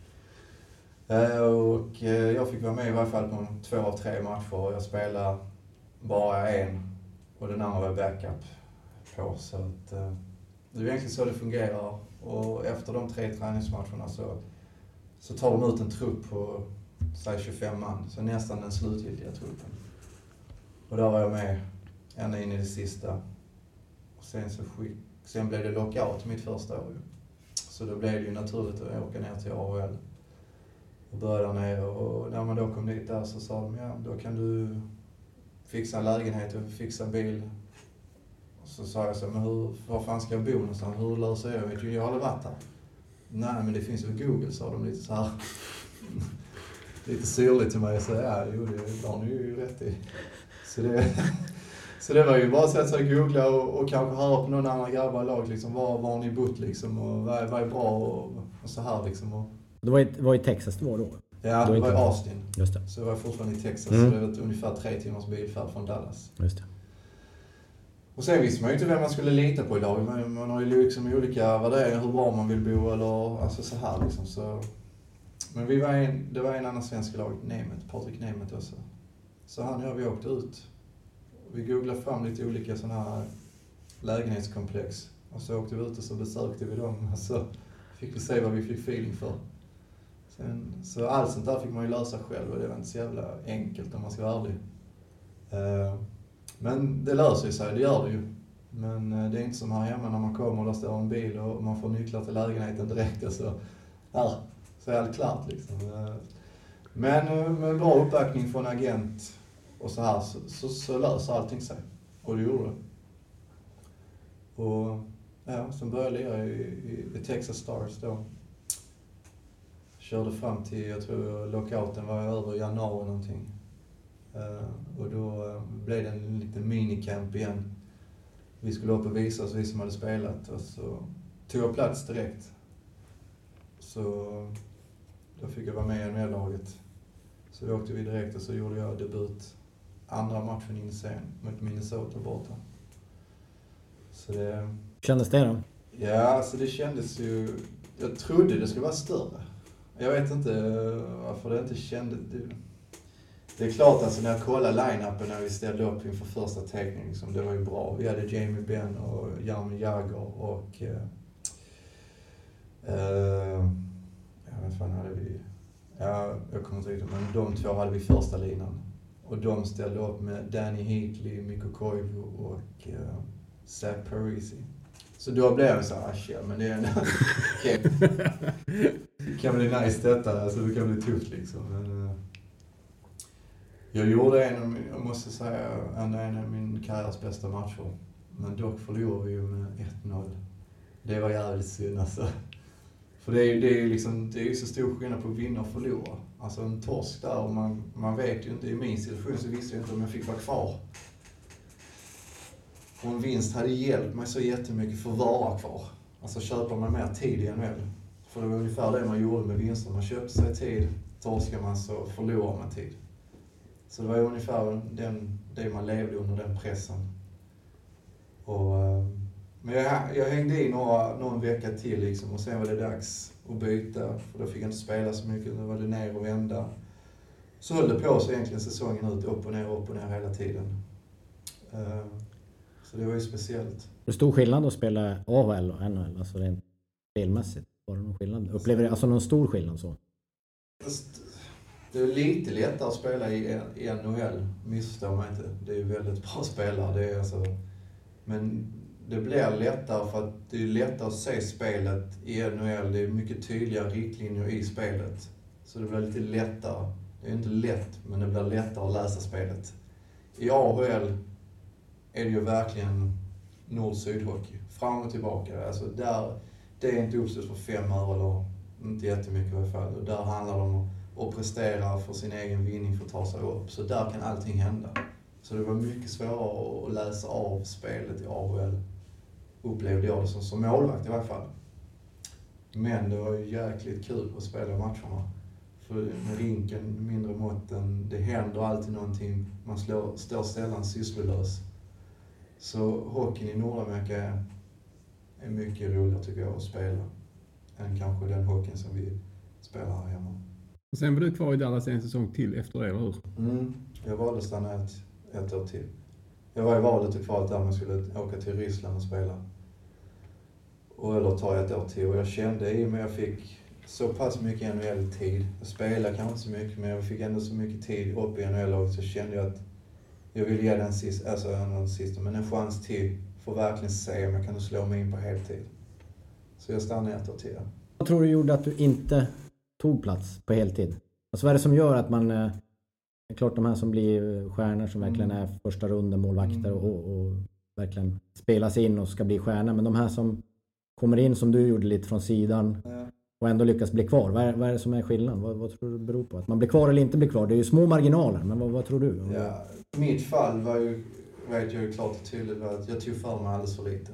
Och jag fick vara med i varje fall på två av tre matcher. Jag spelade bara en och den andra var backup på. Så att, det är egentligen så det fungerar. Och efter de tre träningsmatcherna så, så tar de ut en trupp på säg tjugofem man, så nästan den slutgiltiga truppen. Och där var jag med ända in i det sista. Och sen, så skick, sen blev det lockout mitt första år. Så då blev det ju naturligt att åka ner till A H L. Och börja där nere. Och när man då kom dit där så sa de, ja då kan du fixa en lägenhet och fixa en bil. Och så sa jag så, men hur, var fan ska jag bo någonstans? Hur löser jag? Jag vet ju, jag har aldrig varit här. Nej, men det finns ju Google, sa de lite så här. Lite syrligt till mig, så ja, jo, det har ni ju rätt i. Så det, så det var ju bara att sätta sig och googla och, och kanske höra på någon annan grabbar i lag, liksom, var, var har ni bott liksom, och vad, vad är bra och, och så här liksom. Och... Det var i, var i Texas det var då? Ja, det var i Austin. Just det. Så det var fortfarande i Texas, mm. så det var ungefär tre timmars bilfärd från Dallas. Just det. Och sen visste man ju inte vem man skulle lita på idag. Man, man har ju liksom olika värderingar hur var man vill bo eller alltså så här liksom. Så, men vi var en, det var en annan svensk i laget, Nemeth, Patrik Nemeth också. Så han och jag, vi åkte ut. Vi googlade fram lite olika sådana här lägenhetskomplex. Och så åkte vi ut och så besökte vi dem. Och så fick vi se vad vi fick feeling för. Sen, så allt sånt där fick man ju lösa själv och det var inte så jävla enkelt om man ska vara ärlig. Uh, men det löser sig, det gör det ju. Men uh, det är inte som här hemma när man kommer och där står en bil och man får nycklar till lägenheten direkt. Och så, här, så är allt klart liksom. Uh, men uh, med bra uppbackning från agent och så här så, så, så löser allting sig. Och det gjorde det. Och ja, sen började jag lira i, i, i Texas Stars då. Körde fram till, jag tror lockouten var över i januari någonting. Uh, och då uh, blev det en liten minicamp igen. Vi skulle upp och visa oss, vi som hade spelat. Och så tog jag plats direkt. Så då fick jag vara med i N H L-laget. Så då åkte vi direkt och så gjorde jag debut andra matchen in sen mot Minnesota borta. Så det... Kändes det då? Ja, så det kändes ju... Jag trodde det skulle vara större. Jag vet inte varför det inte kändes... Det, det är klart alltså när jag kollade line-upen när vi ställde upp inför första teckningen, liksom, det var ju bra. Vi hade Jamie Benn och Jaromir Jagr och... Uh, uh, jag vet inte vad hade vi... Ja, jag kommer inte riktigt, men de två hade vi första linan. Och de ställde upp med Danny Heatley, Mikko Koivu och uh, Zach Parisi. Så då blev jag så här, shit, men det är en... okay. Det kan bli nice detta, alltså det kan bli tufft liksom. Men, uh, jag gjorde en, jag måste säga, en, en av min karriärs bästa matcher. Men dock förlorade vi ju med ett noll. Det var jävligt synd alltså. För det är ju det är liksom, det är så stor skillnad på att vinna och förlora. Alltså en torsk där och man, man vet ju inte, i min situation så visste jag inte om jag fick vara kvar. Och en vinst hade hjälpt mig så jättemycket för att vara kvar. Alltså köper man mer tid i N H L. För det var ungefär det man gjorde med vinster. Man köpte sig tid, torskar man så förlorar man tid. Så det var ungefär den, det man levde under, den pressen. Och, men jag, jag hängde i några, någon vecka till liksom, och sen var det dags att byta. För då fick jag inte spela så mycket, då var det ner och vända. Så höll det på så egentligen säsongen ut, upp och ner, upp och ner hela tiden. Så det var ju speciellt. Det är stor skillnad att spela A H L och N H L, alltså rent spelmässigt. Var det någon skillnad? Upplever du alltså någon stor skillnad så? Det är lite lättare att spela i N H L, missförstår man inte. Det är ju väldigt bra spelare, det är alltså... Men det blir lättare för att det är lättare att se spelet i N H L. Det är mycket tydliga riktlinjer i spelet. Så det blir lite lättare. Det är inte lätt, men det blir lättare att läsa spelet. I A H L är det ju verkligen nord-syd-hockey. Fram och tillbaka. Alltså där, det är inte uppstått för fem år eller inte jättemycket i alla fall. Och där handlar det om att prestera för sin egen vinning för att ta sig upp. Så där kan allting hända. Så det var mycket svårare att läsa av spelet i A H L. Upplevde jag det som, som målvakt i alla fall. Men det var ju jäkligt kul att spela matcherna. För med rinken, mindre måtten, det händer alltid någonting. Man slår, står sällan sysslolös. Så hockeyn i Nordamerika är, är mycket roligare tycker jag att spela. Än kanske den hockeyn som vi spelar här hemma. Och sen var du kvar i Dallas en säsong till efter det, eller hur? Mm, jag valde att stanna ett, ett år till. Jag var i valet och kvalet där man skulle åka till Ryssland och spela. Och eller ta ett år till. Och jag kände i och med att jag fick så pass mycket N H L-tid. Jag spelade kanske inte så mycket, men jag fick ändå så mycket tid upp i N H L-laget, så kände jag att jag vill ge den sista, alltså den sista, men en chans till för att verkligen se om jag kan slå mig in på heltid. Så jag stannade ett år till. Vad tror du gjorde att du inte tog plats på heltid? Alltså vad är det som gör att man, det är klart de här som blir stjärnor som verkligen är första runden målvakter och, och verkligen spelas in och ska bli stjärnor, men de här som kommer in som du gjorde lite från sidan och ändå lyckas bli kvar, vad är, vad är det som är skillnaden? Vad, vad tror du beror på? Att man blir kvar eller inte blir kvar? Det är ju små marginaler, men vad, vad tror du? Ja, mitt fall var ju, vet jag ju klart och tydligt, att jag tog för mig alldeles för lite.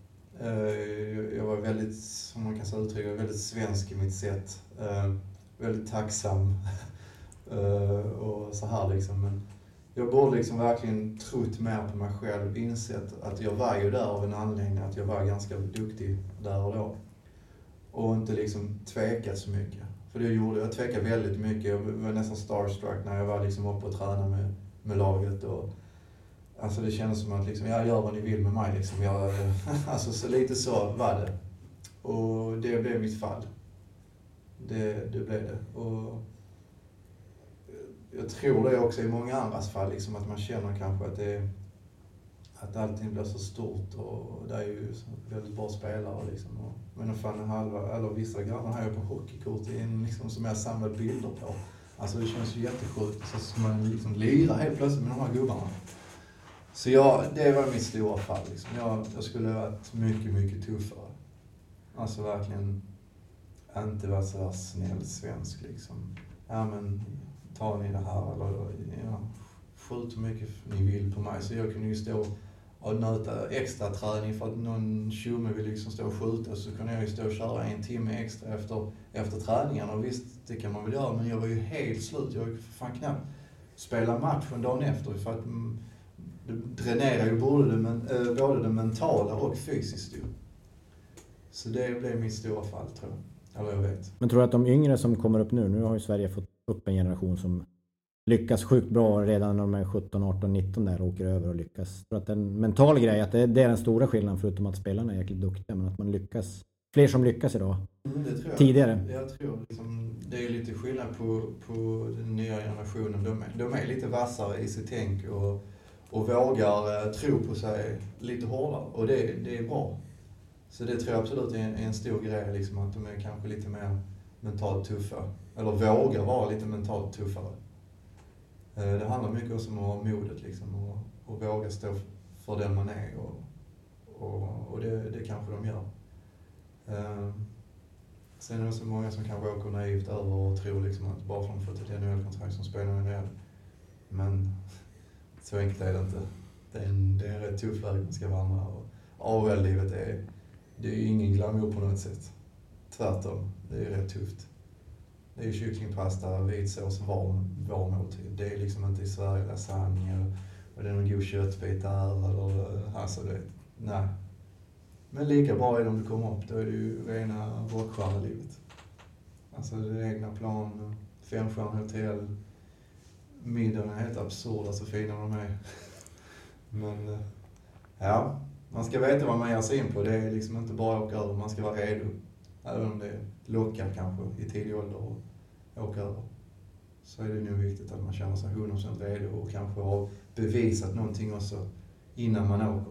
Jag var väldigt, som man kan säga uttrycka, väldigt svensk i mitt sätt. Väldigt tacksam och så här liksom. Men jag borde liksom verkligen trott mer på mig själv, insett att jag var ju där av en anledning, att jag var ganska duktig där och då. Och inte liksom tvekat så mycket. För det gjorde jag, tvekade väldigt mycket. Jag var nästan starstruck när jag var liksom uppe och tränade med, med laget. Och, alltså det kändes som att liksom, jag gör vad ni vill med mig. Liksom. Jag, alltså så lite så var det. Och det blev mitt fall. Det, det blev det. Och jag tror det också i många andras fall, liksom, att man känner kanske att, det, att allting blir så stort. Och det är ju väldigt bra spelare. Liksom. Och, men fan en halva, eller vissa grannar har jag på hockeykort liksom, som jag samlat bilder på. Alltså det känns ju jättesjukt. Så ska man liksom lira helt plötsligt med de här gubbarna. Så jag, det var mitt stora fall. Liksom. Jag, jag skulle ha varit mycket, mycket tuffare. Alltså verkligen inte varit så där snäll svensk liksom. Ja men, tar ni det här eller ja, skjut hur mycket ni vill på mig. Så jag kunde ju stå och nöta extra träning för att någon tjomme vill liksom stå och skjuta. Så kunde jag ju stå och köra en timme extra efter, efter träningen. Och visst, det kan man väl göra, men jag var ju helt slut. Jag var fan knappt spela matchen dagen efter för att mm, det dränerar ju både det, men, äh, både det mentala och fysiskt ju. Så det blev mitt stora fall, tror jag. Eller jag vet. Men tror du att de yngre som kommer upp nu, nu har ju Sverige fått upp en generation som lyckas sjukt bra redan när de är sjutton, arton, nitton där och åker över och lyckas. För att en mental grej, att det är, det är den stora skillnaden förutom att spelarna är jäkligt duktiga, men att man lyckas, fler som lyckas idag. Mm, det tror jag. Tidigare. Jag tror liksom, det är lite skillnad på, på den nya generationen. De är, de är lite vassare i sitt tänk och, och vågar tro på sig lite hårdare. Och det, det är bra. Så det tror jag absolut är en, en stor grej, liksom, att de är kanske lite mer mentalt tuffa. Eller vågar vara lite mentalt tuffare. Det handlar mycket också om att ha modet liksom, och, och våga stå för den man är. Och, och, och det, det kanske de gör. Uh, sen är det så många som kanske åker naivt över och tror liksom, att bara för att de fått ett N H L-kontrakt som spelar N H L. Men så enkelt är det inte. Det är en, det är en rätt tuff väg man ska vandra. Och A H L-livet är, det är ju ingen glamour på något sätt. Tvärtom, det är rätt tufft. Det är kycklingpasta, vitsås, varm, varm måltid. Det är liksom inte i Sverige lasagne och det är någon god köttbit där eller alltså det, nej. Men lika bra är det om du kommer upp, då är det ju rena rockstjärnelivet. Alltså det är egna plan, femstjärnigt hotell, middagen är helt absurda så fina de är. Men ja, man ska veta vad man ger sig in på. Det är liksom inte bara åka över, man ska vara redo. Även om det lockar kanske i tidig ålder och åka över. Så är det nog viktigt att man känner sig hundra procent redo och kanske har bevisat någonting också innan man åker.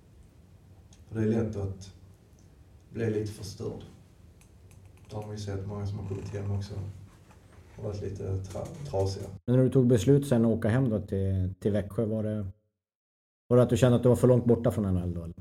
För det är lätt att bli lite förstörd. Det har vi sett många som har kommit hem också och varit lite tra- trasiga. Men när du tog beslut sen att åka hem då till, till Växjö, var det, var det att du kände att du var för långt borta från N H L då? Eller?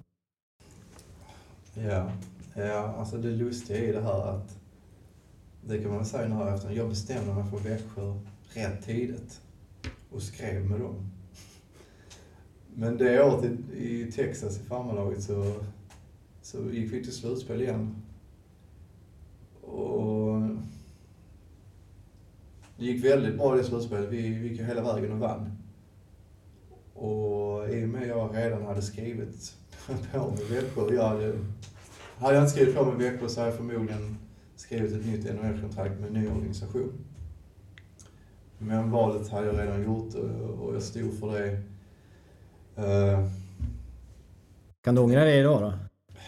Ja. Ja, alltså det lustiga är det här att, det kan man väl säga nu här efter, jag bestämde mig för Växjö rätt tidigt och skrev med dem. Men det året i, i Texas i farmarlaget så, så gick vi till slutspel igen. Och det gick väldigt bra i det slutspelet, vi, vi gick hela vägen och vann. Och i och med jag redan hade skrivit på med Växjö, jag hade Hade jag inte skrivit på med Växjö så hade jag förmodligen skrivit ett nytt N H L-kontrakt med en ny organisation. Men valet hade jag redan gjort och jag stod för det. Uh, kan du ångra det idag då?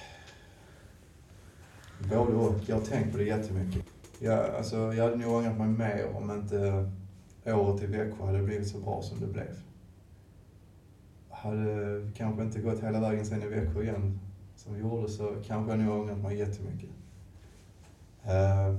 Både och. Jag har tänkt på det jättemycket. Jag, alltså, jag hade nog ångrat mig mer om inte året i Växjö hade blivit så bra som det blev. Hade kanske inte gått hela vägen sen i Växjö igen som vi gjorde, så kanske jag nog ångrat mig jättemycket. Uh,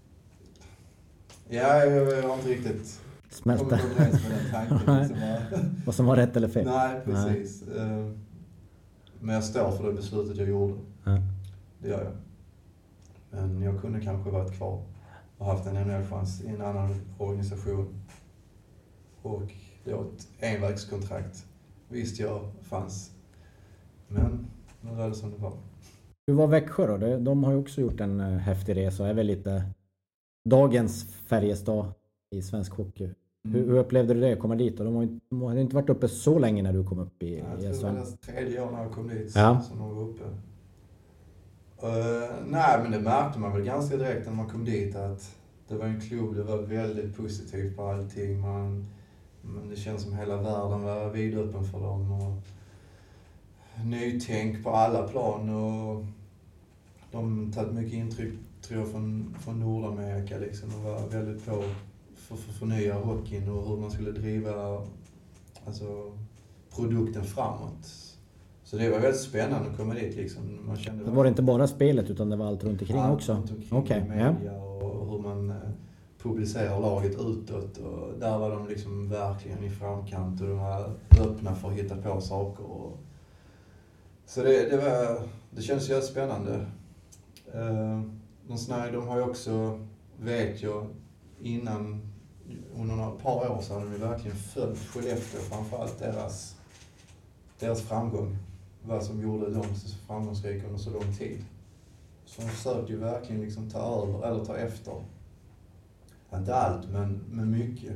ja, jag har inte riktigt Smälta. kommit överens med den tanken. Liksom. Vad som var rätt eller fel? Nej, precis. Nej. Uh, men jag står för det beslutet jag gjorde. Ja. Det gör jag. Men jag kunde kanske varit kvar och haft en N H L-chans i en annan organisation. Och det var ett envägskontrakt. Visst jag fanns. Men nu var det som det var. Hur var Växjö då? De har ju också gjort en häftig resa och är väl lite dagens Färjestad i svensk hockey. Mm. Hur, hur upplevde du det, komma dit? Och de, har inte, de hade inte varit uppe så länge när du kom upp i, ja, i S H L. Jag tror det var tredje år när jag kom dit ja. som de var uppe. Uh, nej, men det märkte man väl ganska direkt när man kom dit att det var en klubb, det var väldigt positivt på allting. Man, men det känns som hela världen var vidöppen för dem. Och nytänk på alla plan. Och de tagit mycket intryck, tror jag, från, från Nordamerika. Liksom. De var väldigt på för att förnya hockeyn och hur man skulle driva alltså, produkten framåt. Så det var väldigt spännande att komma dit. Liksom. Man kände det var det inte bara spelet utan det var allt runt omkring allt också? Runt omkring okay. media ja. Och hur man eh, publicerar laget utåt. Och där var de liksom verkligen i framkant och de var öppna för att hitta på saker. Och så det, det, var, det känns ju spännande. Uh, de, snär, de har ju också, vet jag, innan, under några par år så hade de ju verkligen följt Skellefteå, framförallt deras, deras framgång. Vad som gjorde dem så framgångsrika under så lång tid. Så de försökte ju verkligen liksom ta över, eller ta efter. Inte allt, men, men mycket.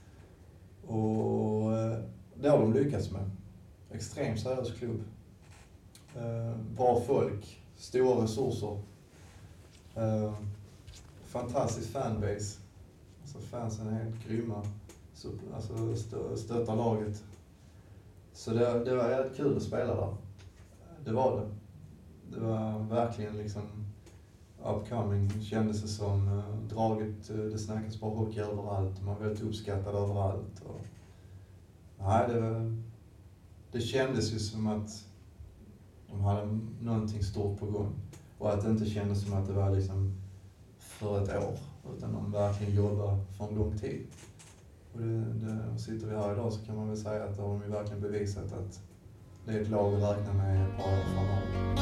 Och det har de lyckats med. Extremt seriös klubb. Uh, bra folk, stora resurser. Uh, fantastisk fanbase. Alltså fansen är helt grymma. Så, alltså stö, stöttar laget. Så det, det var jävligt kul att spela där. Det var det. Det var verkligen liksom upcoming, kändes det som. Uh, draget, uh, det snackas bara hockey överallt. Man var väldigt uppskattad överallt. Och, nej, det, det kändes ju som att de hade någonting stort på gång. Och att det inte kändes som att det var liksom för ett år. Utan de verkligen jobbade för en lång tid. Och det, det, sitter vi här idag så kan man väl säga att de har ju verkligen bevisat att det är ett lag att räkna med ett par år framåt.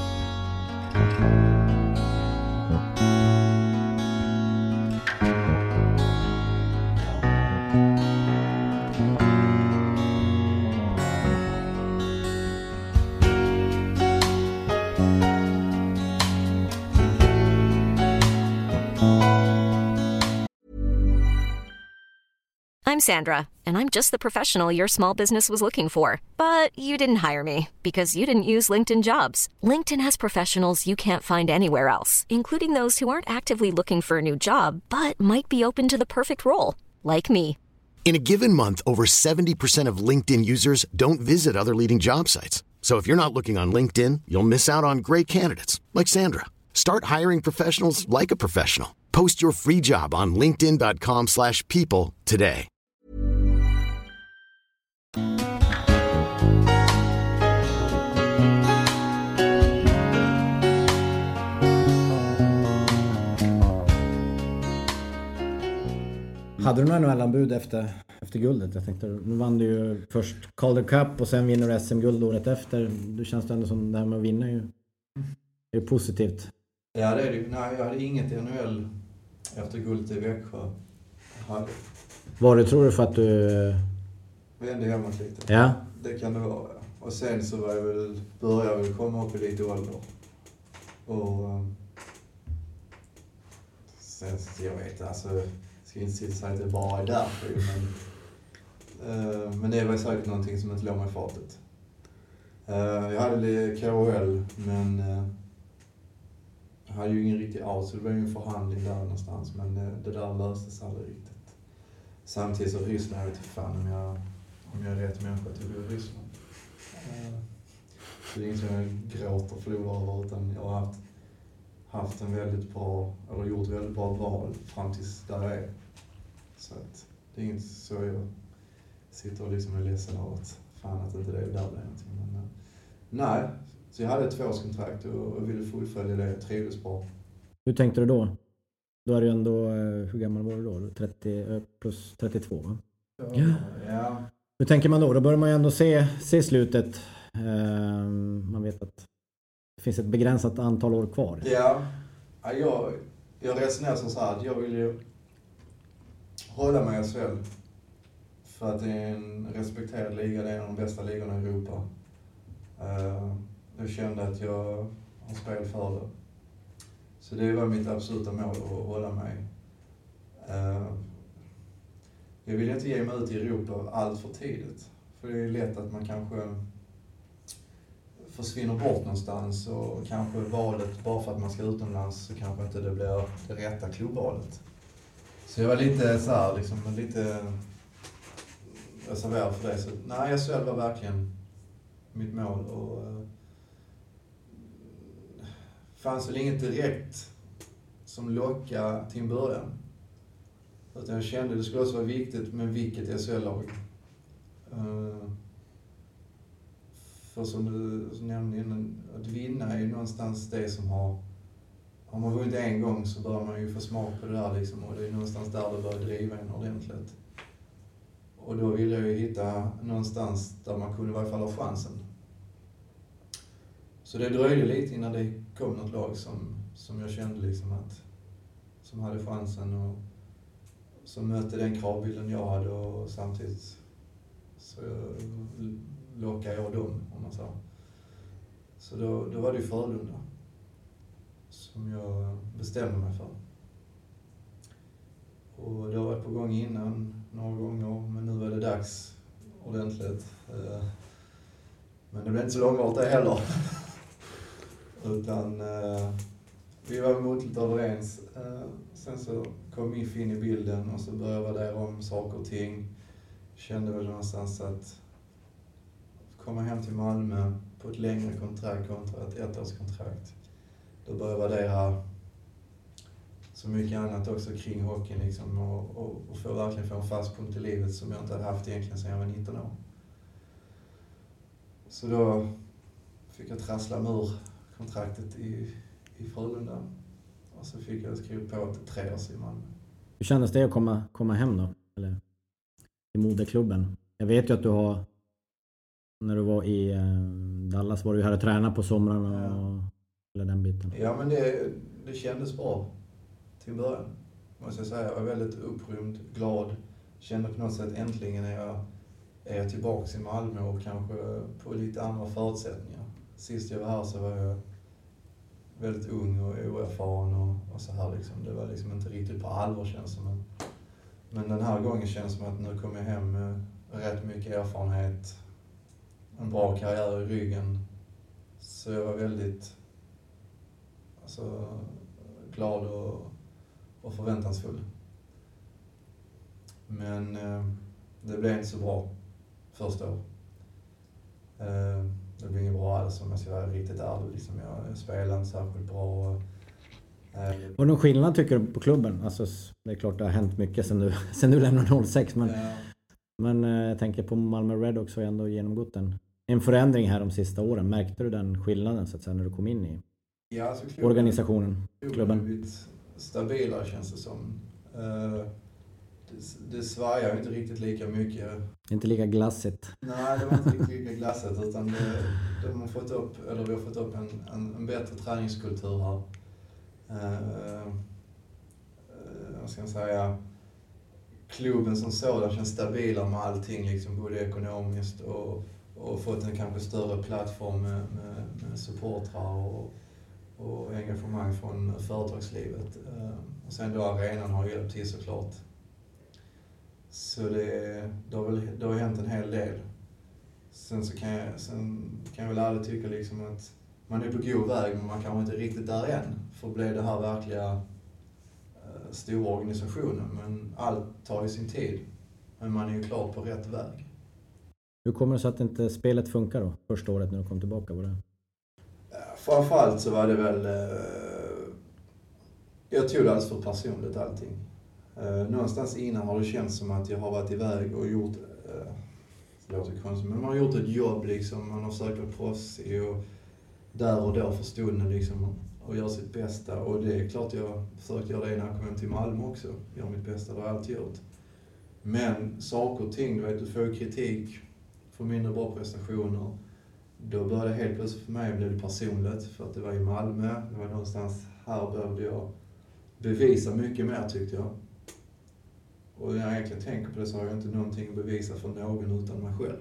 I'm Sandra, and I'm just the professional your small business was looking for. But you didn't hire me because you didn't use LinkedIn Jobs. LinkedIn has professionals you can't find anywhere else, including those who aren't actively looking for a new job, but might be open to the perfect role, like me. In a given month, over seventy percent of LinkedIn users don't visit other leading job sites. So if you're not looking on LinkedIn, you'll miss out on great candidates like Sandra. Start hiring professionals like a professional. Post your free job on linkedin dot com slash people today. Hade du några N H L-anbud efter, efter guldet? Jag tänkte, nu vann du ju först Calder Cup och sen vinner du S M-guld året efter. Det känns ändå som det här med att vinna ju är positivt. Ja, det är det. Nej, jag hade inget N H L efter guldet i Växjö. Hade. Var det, tror du, för att du... Vände hemåt lite. Ja. Det kan det vara. Och sen så var jag väl, började jag väl komma upp i lite ålder. Och... Sen, jag vet alltså... Jag ska inte säga att det bara är därför, men, uh, men det var säkert någonting som inte låg mig i fatet. Uh, jag hade K H L, men uh, jag hade ju ingen riktig out, så det var ju en förhandling där någonstans, men uh, det där löstes aldrig riktigt. Samtidigt så Ryssland, jag vet inte fan om jag, om jag är rätt människa till att gå i Ryssland. Uh, så det är inte som jag gråter och förlorar över, utan jag har haft haft en väldigt bra, eller gjort väldigt bra val fram tills där jag är. Så att det är inte så jag sitter och liksom är ledsen av att fan att inte det är där blev någonting. Men, nej, så jag hade ett tvåårskontrakt och, och ville fullfölja det. Jag trivdes bra. Hur tänkte du då? Då är du ändå, hur gammal var du då? trettio plus trettiotvå, va? Ja. ja. Hur tänker man då? Då börjar man ju ändå se, se slutet. Um, man vet att det finns ett begränsat antal år kvar. Ja, jag, jag resonerar som så här att jag vill ju hålla mig i S H L. För att det är en respekterad liga, det är en av de bästa ligorna i Europa. Uh, jag kände att jag har spel för det. Så det var mitt absoluta mål att hålla mig. Uh, jag vill inte ge mig ut i Europa allt för tidigt. För det är lätt att man kanske försvinner bort någonstans och kanske valet, bara för att man ska utomlands, så kanske inte det blir det rätta klubbvalet. Så jag var lite så här, liksom, lite reserverad för det. Så nej, S H L var verkligen mitt mål. Och uh, fanns väl inget direkt som lockade till en början. Utan jag kände att det skulle också vara viktigt med vilket S H L-lag. Uh, för som du nämnde innan, att vinna är ju någonstans det som har... Har man vunnit en gång så bör man ju få smak på det där liksom, och det är någonstans där det börjar driva en ordentligt. Och då ville jag ju hitta någonstans där man kunde i varje fall ha chansen. Så det dröjde lite innan det kom något lag som, som jag kände liksom att... Som hade chansen och som mötte den kravbilden jag hade, och samtidigt så lockade jag dem, om man sa. Så då, då var det ju Frölunda som jag bestämde mig för. Och det har varit på gång innan några gånger, men nu är det dags ordentligt. Men det blev inte så långvarigt det heller. Utan vi var motligt överens. Sen så kom Miff in i bilden och så började jag värdera om saker och ting. Kände väl någonstans att komma hem till Malmö på ett längre kontrakt kontra ett ettårskontrakt. Då började jag värdera så mycket annat också kring hockeyn liksom, och, och, och få verkligen få en fast punkt i livet som jag inte hade haft egentligen sedan jag var nitton år. Så då fick jag trassla mig ur kontraktet i, i Frölunda. Och så fick jag skriva på till tre år i Malmö. Hur kändes det att komma, komma hem då? Eller i moderklubben? Jag vet ju att du har, när du var i eh, Dallas var du här och tränade på somrarna och, ja. Eller den biten. Ja, men det, det kändes bra till början. Måste jag säga. Jag var väldigt upprymd, glad. Kände på något sätt äntligen är jag, är jag tillbaka i Malmö och kanske på lite andra förutsättningar. Sist jag var här så var jag väldigt ung och oerfaren och, och så här liksom. Det var liksom inte riktigt på allvar känns det, men, men den här gången känns det som att nu kommer jag hem med rätt mycket erfarenhet, en bra karriär i ryggen. Så jag var väldigt alltså, glad och, och förväntansfull. Men eh, det blev inte så bra första år. Eh, Det blir inget bra alls om jag ska vara riktigt ärlig. Liksom jag spelar inte särskilt bra. Och, eh. Var det någon skillnad tycker du på klubben? Alltså, det är klart det har hänt mycket sen du, sen du lämnade noll sex. Men, ja. men eh, jag tänker på Malmö Red också har ändå genomgått en, en förändring här de sista åren. Märkte du den skillnaden så att säga, när du kom in i ja, alltså, klubben, organisationen? Klubben har blivit stabilare känns det som. Uh, Det, det svajar ju inte riktigt lika mycket. Inte lika glassigt. Nej, det var inte riktigt lika glassigt utan det, de har fått upp, eller vi har fått upp en, en, en bättre träningskultur här. Uh, uh, vad ska jag säga? Klubben som sådan känns stabilare med allting, liksom, både ekonomiskt och, och fått en kanske större plattform med, med, med supportrar och, och engagemang från företagslivet. Uh, och sen då arenan har hjälpt till såklart. Så det, det, har väl, det har hänt en hel del. Sen så kan jag, sen kan jag väl aldrig tycka liksom att man är på god väg, men man kanske inte är riktigt där än. För att bli det här verkliga eh, stora organisationen. Men allt tar ju sin tid. Men man är ju klart på rätt väg. Hur kommer det så att inte spelet funkar då? Första året när du kom tillbaka? Var det? Framförallt så var det väl... Eh, jag tog det alldeles för personligt allting. Uh, någonstans innan har det känts som att jag har varit iväg och gjort, uh, det låter konstigt, men man har gjort ett jobb liksom, man har försökt vara proffsig och där och då för stunden liksom och göra sitt bästa. Och det är klart jag försökt göra det när jag kom hem till Malmö också, göra mitt bästa, det har jag alltid gjort. Men saker och ting, du vet, du får kritik för mindre bra prestationer. Då började det helt plötsligt för mig bli det personligt, för att det var i Malmö, det var någonstans här behövde jag bevisa mycket mer tyckte jag. Och när jag egentligen tänker på det så har jag inte någonting att bevisa för någon utan mig själv.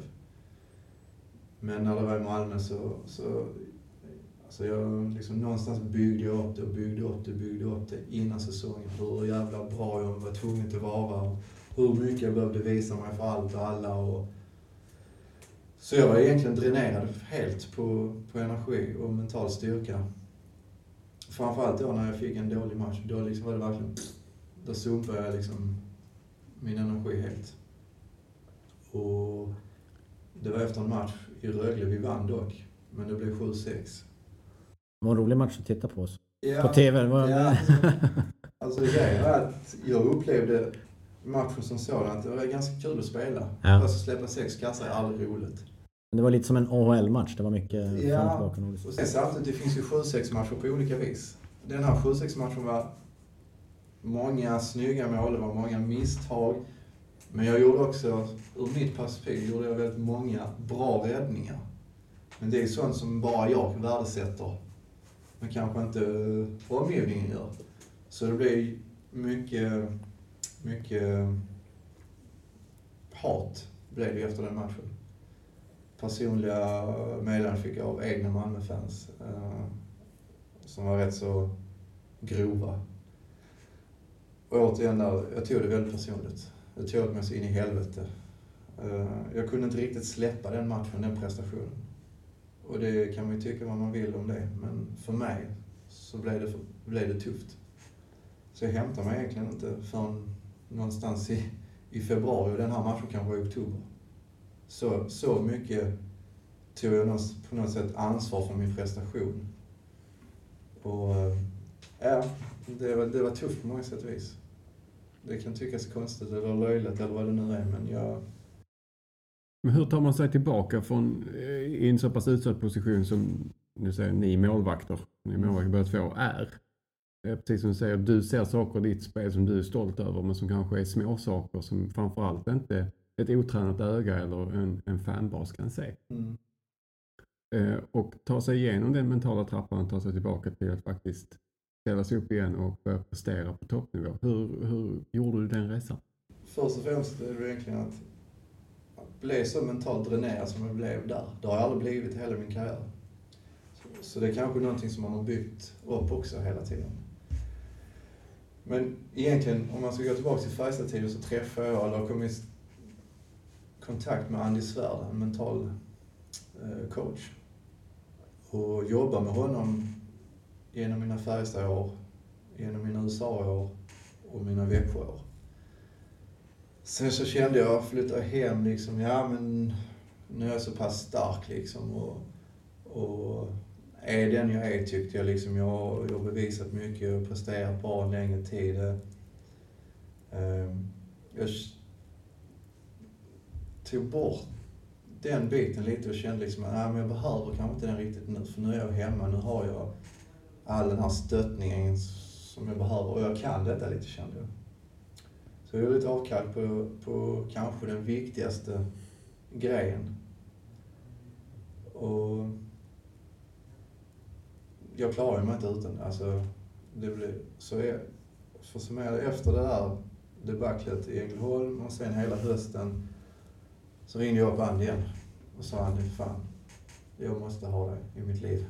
Men när det var i Malmö så, så alltså jag liksom någonstans byggde jag upp det och byggde upp det, byggde upp det innan säsongen. Hur jävla bra jag var tvungen att vara. hur mycket jag behövde visa mig för allt och alla. Och så jag var egentligen dränerad helt på, på energi och mental styrka. Framförallt då när jag fick en dålig match, då liksom var det verkligen, då sumpade jag liksom min energi helt. Och det var efter en match i Rögle, vi vann dock, men det blev sju sex. Det var en rolig match att titta på oss. Ja, på T V. Var ja, alltså, alltså grejen var att jag upplevde matchen som sådan att det var ganska kul att spela. Ja. Alltså släppa sex kassar är aldrig roligt. Det var lite som en A H L-match, det var mycket ja, fram tillbaka. Och sen samtidigt, det finns ju sju sex matcher på olika vis. Den här sju sex matchen var många snygga mål, det var många misstag. Men jag gjorde också, ur mitt perspektiv, gjorde jag väldigt många bra räddningar. Men det är sånt som bara jag värdesätter. Men kanske inte omgivningen gör. Så det blir mycket, mycket hat blev det efter den matchen. Personliga meddelanden fick jag av egna Malmö-fans eh, som var rätt så grova. Och återigen där, jag tog det väldigt personligt. Jag tog mig så in i helvete. Eh, jag kunde inte riktigt släppa den matchen, den prestationen. Och det kan man ju tycka vad man vill om det. Men för mig så blev det, för, blev det tufft. Så jag hämtade mig egentligen inte förrän någonstans i, i februari. Och den här matchen kanske var i oktober. Så, så mycket tog jag på något sätt ansvar för min prestation. Och ja, det var, det var tufft på många sätt och vis. Det kan tyckas konstigt eller löjligt eller vad det nu är, men jag... Men hur tar man sig tillbaka från i en så pass utsatt position som nu säger ni målvakter, ni målvakter båda två är? Precis som du säger, du ser saker i ditt spel som du är stolt över, men som kanske är små saker som framförallt inte ett otränat öga eller en, en fanbas kan se. Mm. Eh, och ta sig igenom den mentala trappan och ta sig tillbaka till att faktiskt ställa sig upp igen och börja prestera på toppnivå. Hur, hur gjorde du den resan? Först och främst är det egentligen att bli så mentalt dränerad som jag blev där. Det har jag aldrig blivit i hela min karriär. Så, så det är kanske någonting som man har byggt upp också hela tiden. Men egentligen, om man ska gå tillbaka till Färjestad-tiden så träffade jag, eller kom i kontakt med Andy Svärd, en mental eh, coach. Och jobba med honom genom mina Färjestad-år, genom mina U S A-år och mina Växjö-år. Sen så kände jag, flytta hem liksom, ja men nu är jag så pass stark liksom och, och är den jag är tyckte jag liksom, jag, jag har bevisat mycket och presterat bra en längre tid. Jag tog bort den biten lite och kände liksom att nej, men jag behöver kanske inte den riktigt nu, för nu är jag hemma, nu har jag all den här stöttningen som jag behöver och jag kan detta lite, kände jag. Så jag är lite avkall på, på kanske den viktigaste grejen. Och jag klarar mig inte utan, alltså det blir så är, för som är efter det här debaclet i Ängelholm och sen hela hösten så ringde jag upp Andy igen och sa Andy, fan, jag måste ha dig i mitt liv.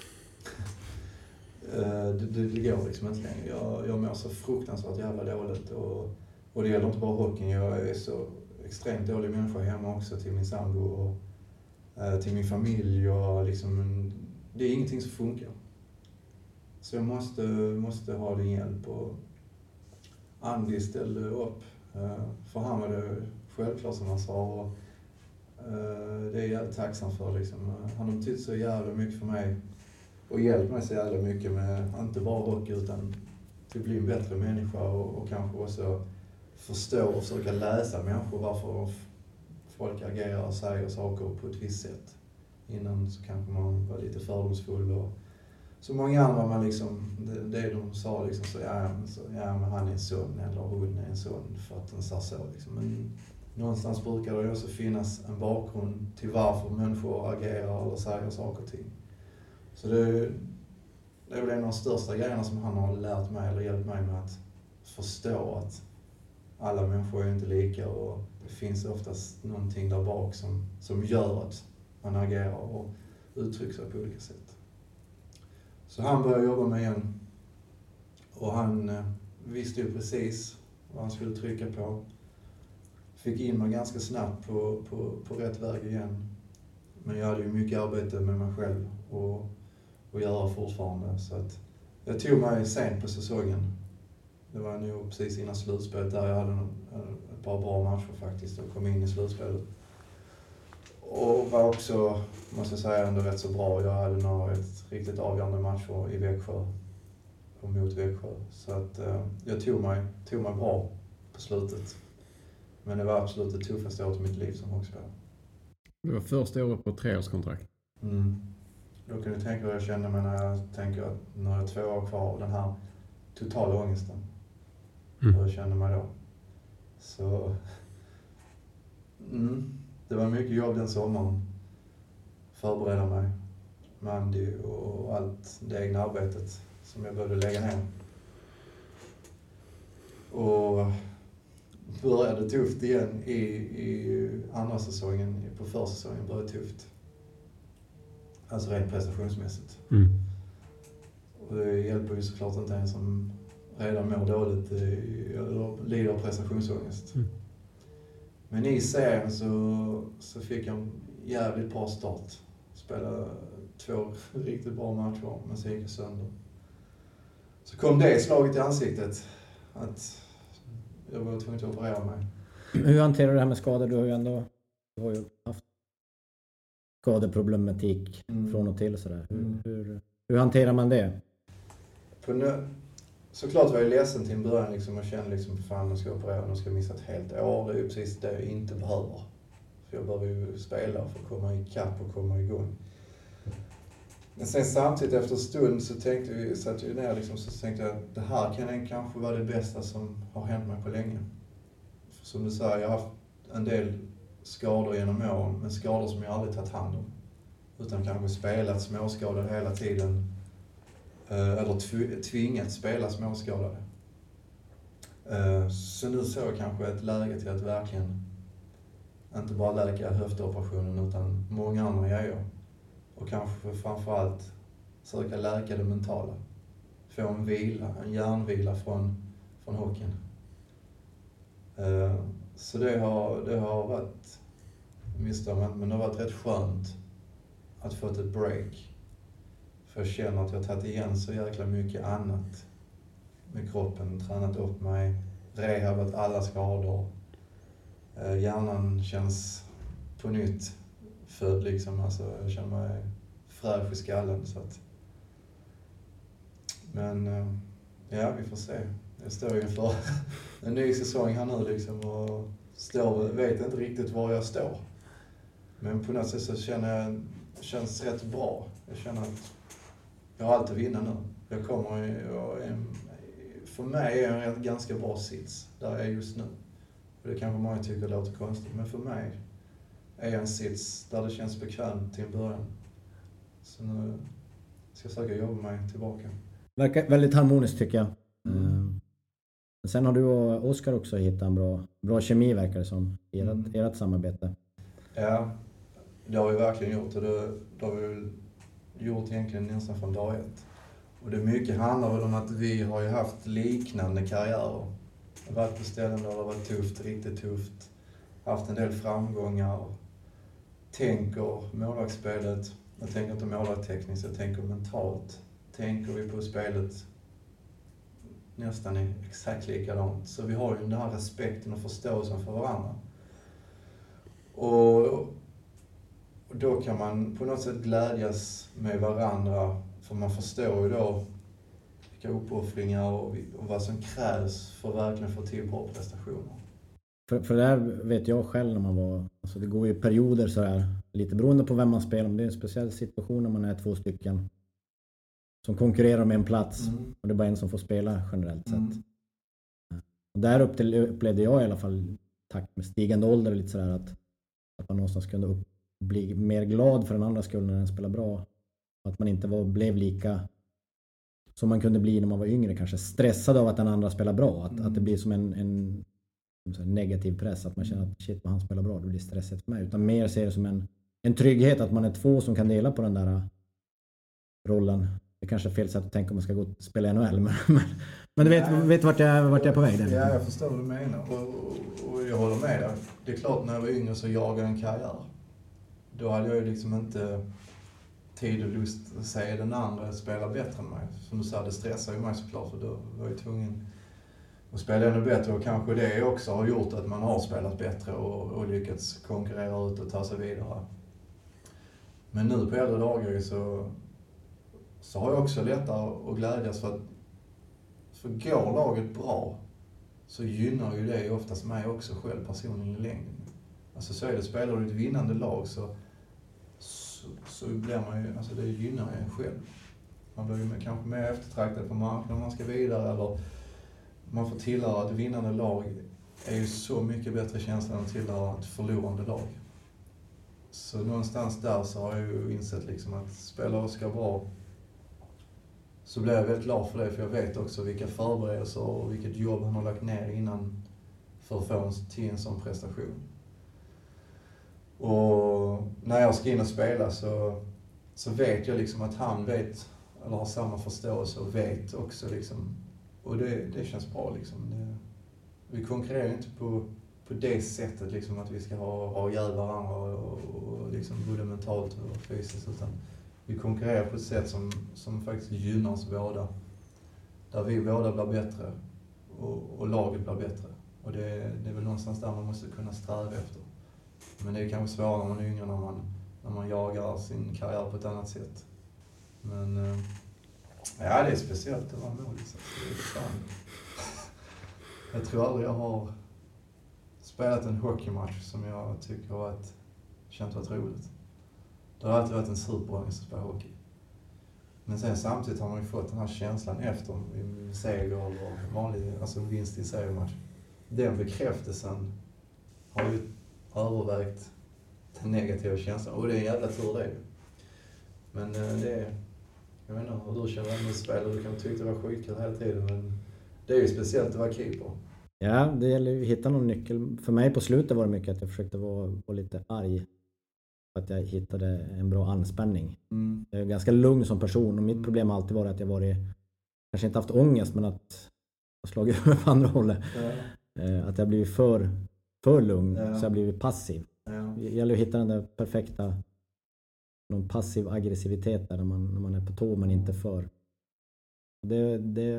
det, det, det går liksom inte längre. Jag, jag mår så fruktansvärt jävla dåligt och, och det gäller inte bara hockeyn. Jag är så extremt dålig människa hemma också till min sambo och eh, till min familj och liksom, det är ingenting som funkar. Så jag måste, måste ha din hjälp och Andy ställde upp. Eh, för han var det självklart som han sa och eh, det är jag jävligt tacksam för liksom. Han har betytt så jävla mycket för mig och hjälpt mig så jävla mycket med inte bara hockey utan till att bli en bättre människa och, och kanske också förstå och försöka läsa människor varför folk agerar och säger saker på ett visst sätt. Innan så kanske man var lite fördomsfull och så många andra man liksom, det, det de sa liksom så ja, men så, ja men han är en son eller hon är en son för att den sa så liksom. Men någonstans brukar det också finnas en bakgrund till varför människor agerar eller säger saker och ting. Så det, det är väl en av de största grejerna som han har lärt mig eller hjälpt mig med att förstå att alla människor är inte lika och det finns oftast någonting där bak som, som gör att man agerar och uttrycker sig på olika sätt. Så han började jobba med igen och han eh, visste ju precis vad han skulle trycka på. fick in mig ganska snabbt på, på, på rätt väg igen. Men jag hade ju mycket arbete med mig själv och, och göra fortfarande. Så att jag tog mig sent på säsongen. Det var nog precis innan slutspelet där jag hade ett par bra matcher faktiskt och kom in i slutspelet. Och var också, måste jag säga, ändå rätt så bra. Jag hade några ett riktigt avgörande matcher i Växjö och mot Växjö. Så att eh, jag tog mig, tog mig bra på slutet. Men det var absolut det tuffaste året i mitt liv som hockeyspelare. Det var första året på treårskontrakt. Mm. Då kan du tänka vad jag känner mig när jag tänker att nu har jag två år kvar och den här totala ångesten. Mm. Hur jag känner mig då. Så mm, det var mycket jobb den sommaren. Förbereda mig. Mandy och allt det egna arbetet som jag började lägga ner. Och började tufft igen i, i andra säsongen. På försäsongen började tufft. Alltså rent prestationsmässigt. Mm. Och det hjälper ju såklart inte en som redan mår dåligt eller lider av prestationsångest. Mm. Men i serien så, så fick jag en jävligt bra start. Spelade två riktigt bra matcher, men sen gick det sönder. Så kom det slaget i ansiktet att jag var tvungen att operera mig. Hur hanterar du det här med skador? Du har ju ändå du har ju haft skadeproblematik mm. från och till. Sådär. Hur, mm. hur, hur hanterar man det? På nu, såklart var jag ledsen till en början liksom, och kände liksom, fan nu ska jag operera, nu ska jag missa ett helt år. Det är ju precis det jag inte behöver. För jag behöver ju spela för att komma i kapp och komma igång. Men sen samtidigt efter en stund så tänkte vi, satt vi ner liksom, så tänkte jag att det här kan kanske vara det bästa som har hänt mig på länge. För som du säger, jag har haft en del skador genom åren, men skador som jag aldrig tagit hand om. Utan kanske spelat småskadade hela tiden. Eller tvingat spela småskadade. Så nu såg jag kanske ett läge till att verkligen inte bara läka höftoperationen utan många andra grejer. Och kanske framförallt söka läka det mentala. Få en vila, en hjärnvila från, från hockeyn. Så det har, det har varit, misstag, men det har varit rätt skönt att få ett break. För jag känner att jag har tagit igen så jäkla mycket annat med kroppen. Tränat upp mig, rehabat alla skador. Hjärnan känns på nytt född liksom. Alltså, jag känner mig fräsch i skallen. Så att... Men ja, vi får se. Jag står ju inför en ny säsong här nu liksom och står, vet inte riktigt var jag står. Men på något sätt så känner jag, det känns rätt bra. Jag känner att jag har allt att vinna nu. Jag kommer, jag är, för mig är jag en ganska bra sits där jag är just nu. Och det kanske många tycker låter konstigt, men för mig är jag en sits där det känns bekvämt till en början. Så nu ska jag försöka jobba mig tillbaka. Verkar väldigt harmoniskt tycker jag. Mm. Sen har du och Oskar också hittat en bra, bra kemi verkar det som, i ert, mm. ert samarbete. Ja, det har vi verkligen gjort och det, det har vi gjort egentligen nästan från dag ett. Och det mycket handlar väl om att vi har ju haft liknande karriärer. Jag har varit på ställen där det har varit tufft, riktigt tufft. Haft en del framgångar. Tänker målvaktsspelet. Jag tänker inte målvakt tekniskt, jag tänker mentalt. Tänker vi på spelet nästan exakt likadant. Så vi har ju den här respekten och förståelsen för varandra. Och, och då kan man på något sätt glädjas med varandra. För man förstår ju då vilka uppoffringar och, och vad som krävs för att verkligen få till bra prestationer. För, för det här vet jag själv när man var, alltså det går ju perioder så här, lite beroende på vem man spelar. Men det är en speciell situation när man är två stycken som konkurrerar med en plats. Mm. Och det är bara en som får spela generellt sett. Mm. Och där upp till, upplevde jag i alla fall, tack med stigande ålder lite sådär att, att man någonstans kunde upp, bli mer glad för den andra skull när den spelar bra. Att man inte var, blev lika som man kunde bli när man var yngre. Kanske stressad av att den andra spelar bra. Att, mm. att det blir som en, en, en negativ press. Att man känner att shit, han spelar bra, det blir stressigt för mig. Utan mer ser det som en, en trygghet att man är två som kan dela på den där rollen. det kanske är fel sätt att tänka om man ska gå och spela N H L. Men, men, men du vet, ja, vet vart, jag, vart jag är på väg? Där. Ja, jag förstår vad du menar. Och, och, och jag håller med dig. Det är klart, när jag var yngre så jagade jag en karriär. Då hade jag ju liksom inte tid och lust att se den andra spela bättre än mig. Som du sa, det stressar ju mig såklart, för då var jag tvungen att spela ännu bättre. Och kanske det också har gjort att man har spelat bättre och, och lyckats konkurrera ut och ta sig vidare. Men nu på äldre dagar så, så har jag också lättare att glädjas, för att för går laget bra så gynnar ju det oftast mig också själv personligen i längden. Alltså så är det, spelar du ett vinnande lag så, så, så blir man ju, alltså det gynnar en själv. Man blir ju kanske mer eftertraktad på marknaden när man ska vidare, eller man får tillhöra ett vinnande lag är ju så mycket bättre känsla än att tillhöra ett förlorande lag. Så någonstans där så har jag ju insett liksom att spelare ska vara, så blir jag väldigt glad för det, för jag vet också vilka förberedelser och vilket jobb han har lagt ner innan för att få en, till en sån prestation. Och när jag ska in och spela så, så vet jag liksom att han vet, eller har samma förståelse och vet också liksom, och det, det känns bra liksom. Det, vi konkurrerar inte på, på det sättet liksom att vi ska ha, ha ihjäl varandra och, och, och liksom både mentalt och fysiskt, utan vi konkurrerar på ett sätt som, som faktiskt gynnar oss båda. Där vi båda blir bättre och, och laget blir bättre. Och det, det är väl någonstans där man måste kunna sträva efter. Men det är kanske svårare när man är yngre, när man, när man jagar sin karriär på ett annat sätt. Men ja, det är speciellt att vara målis. Jag tror aldrig jag har spelat en hockeymatch som jag tycker har varit, känt varit roligt. Det har alltid varit en superångest att spela hockey. Men sen samtidigt har man ju fått den här känslan efter en seger och vanlig, alltså en vinst i seriematch. Den bekräftelsen har ju övervägt den negativa känslan. Och det är en jävla tur det. Men det är, jag vet inte hur du känner när du spelar. Du kan tycka det var skitkul hela tiden, men det är ju speciellt att vara keeper. Ja, det gäller ju att hitta någon nyckel. För mig på slutet var det mycket att jag försökte vara, vara lite arg. Att jag hittade en bra anspänning. Mm. Jag är ganska lugn som person, och mitt problem har alltid varit att jag varit, kanske inte haft ångest, men att jag slagit över på andra hållet. Ja. Att jag blivit för, för lugn, ja. Så jag blivit passiv. Ja. Det gäller att hitta den där perfekta, någon passiv aggressivitet där när man, när man är på tå men inte för. Det, det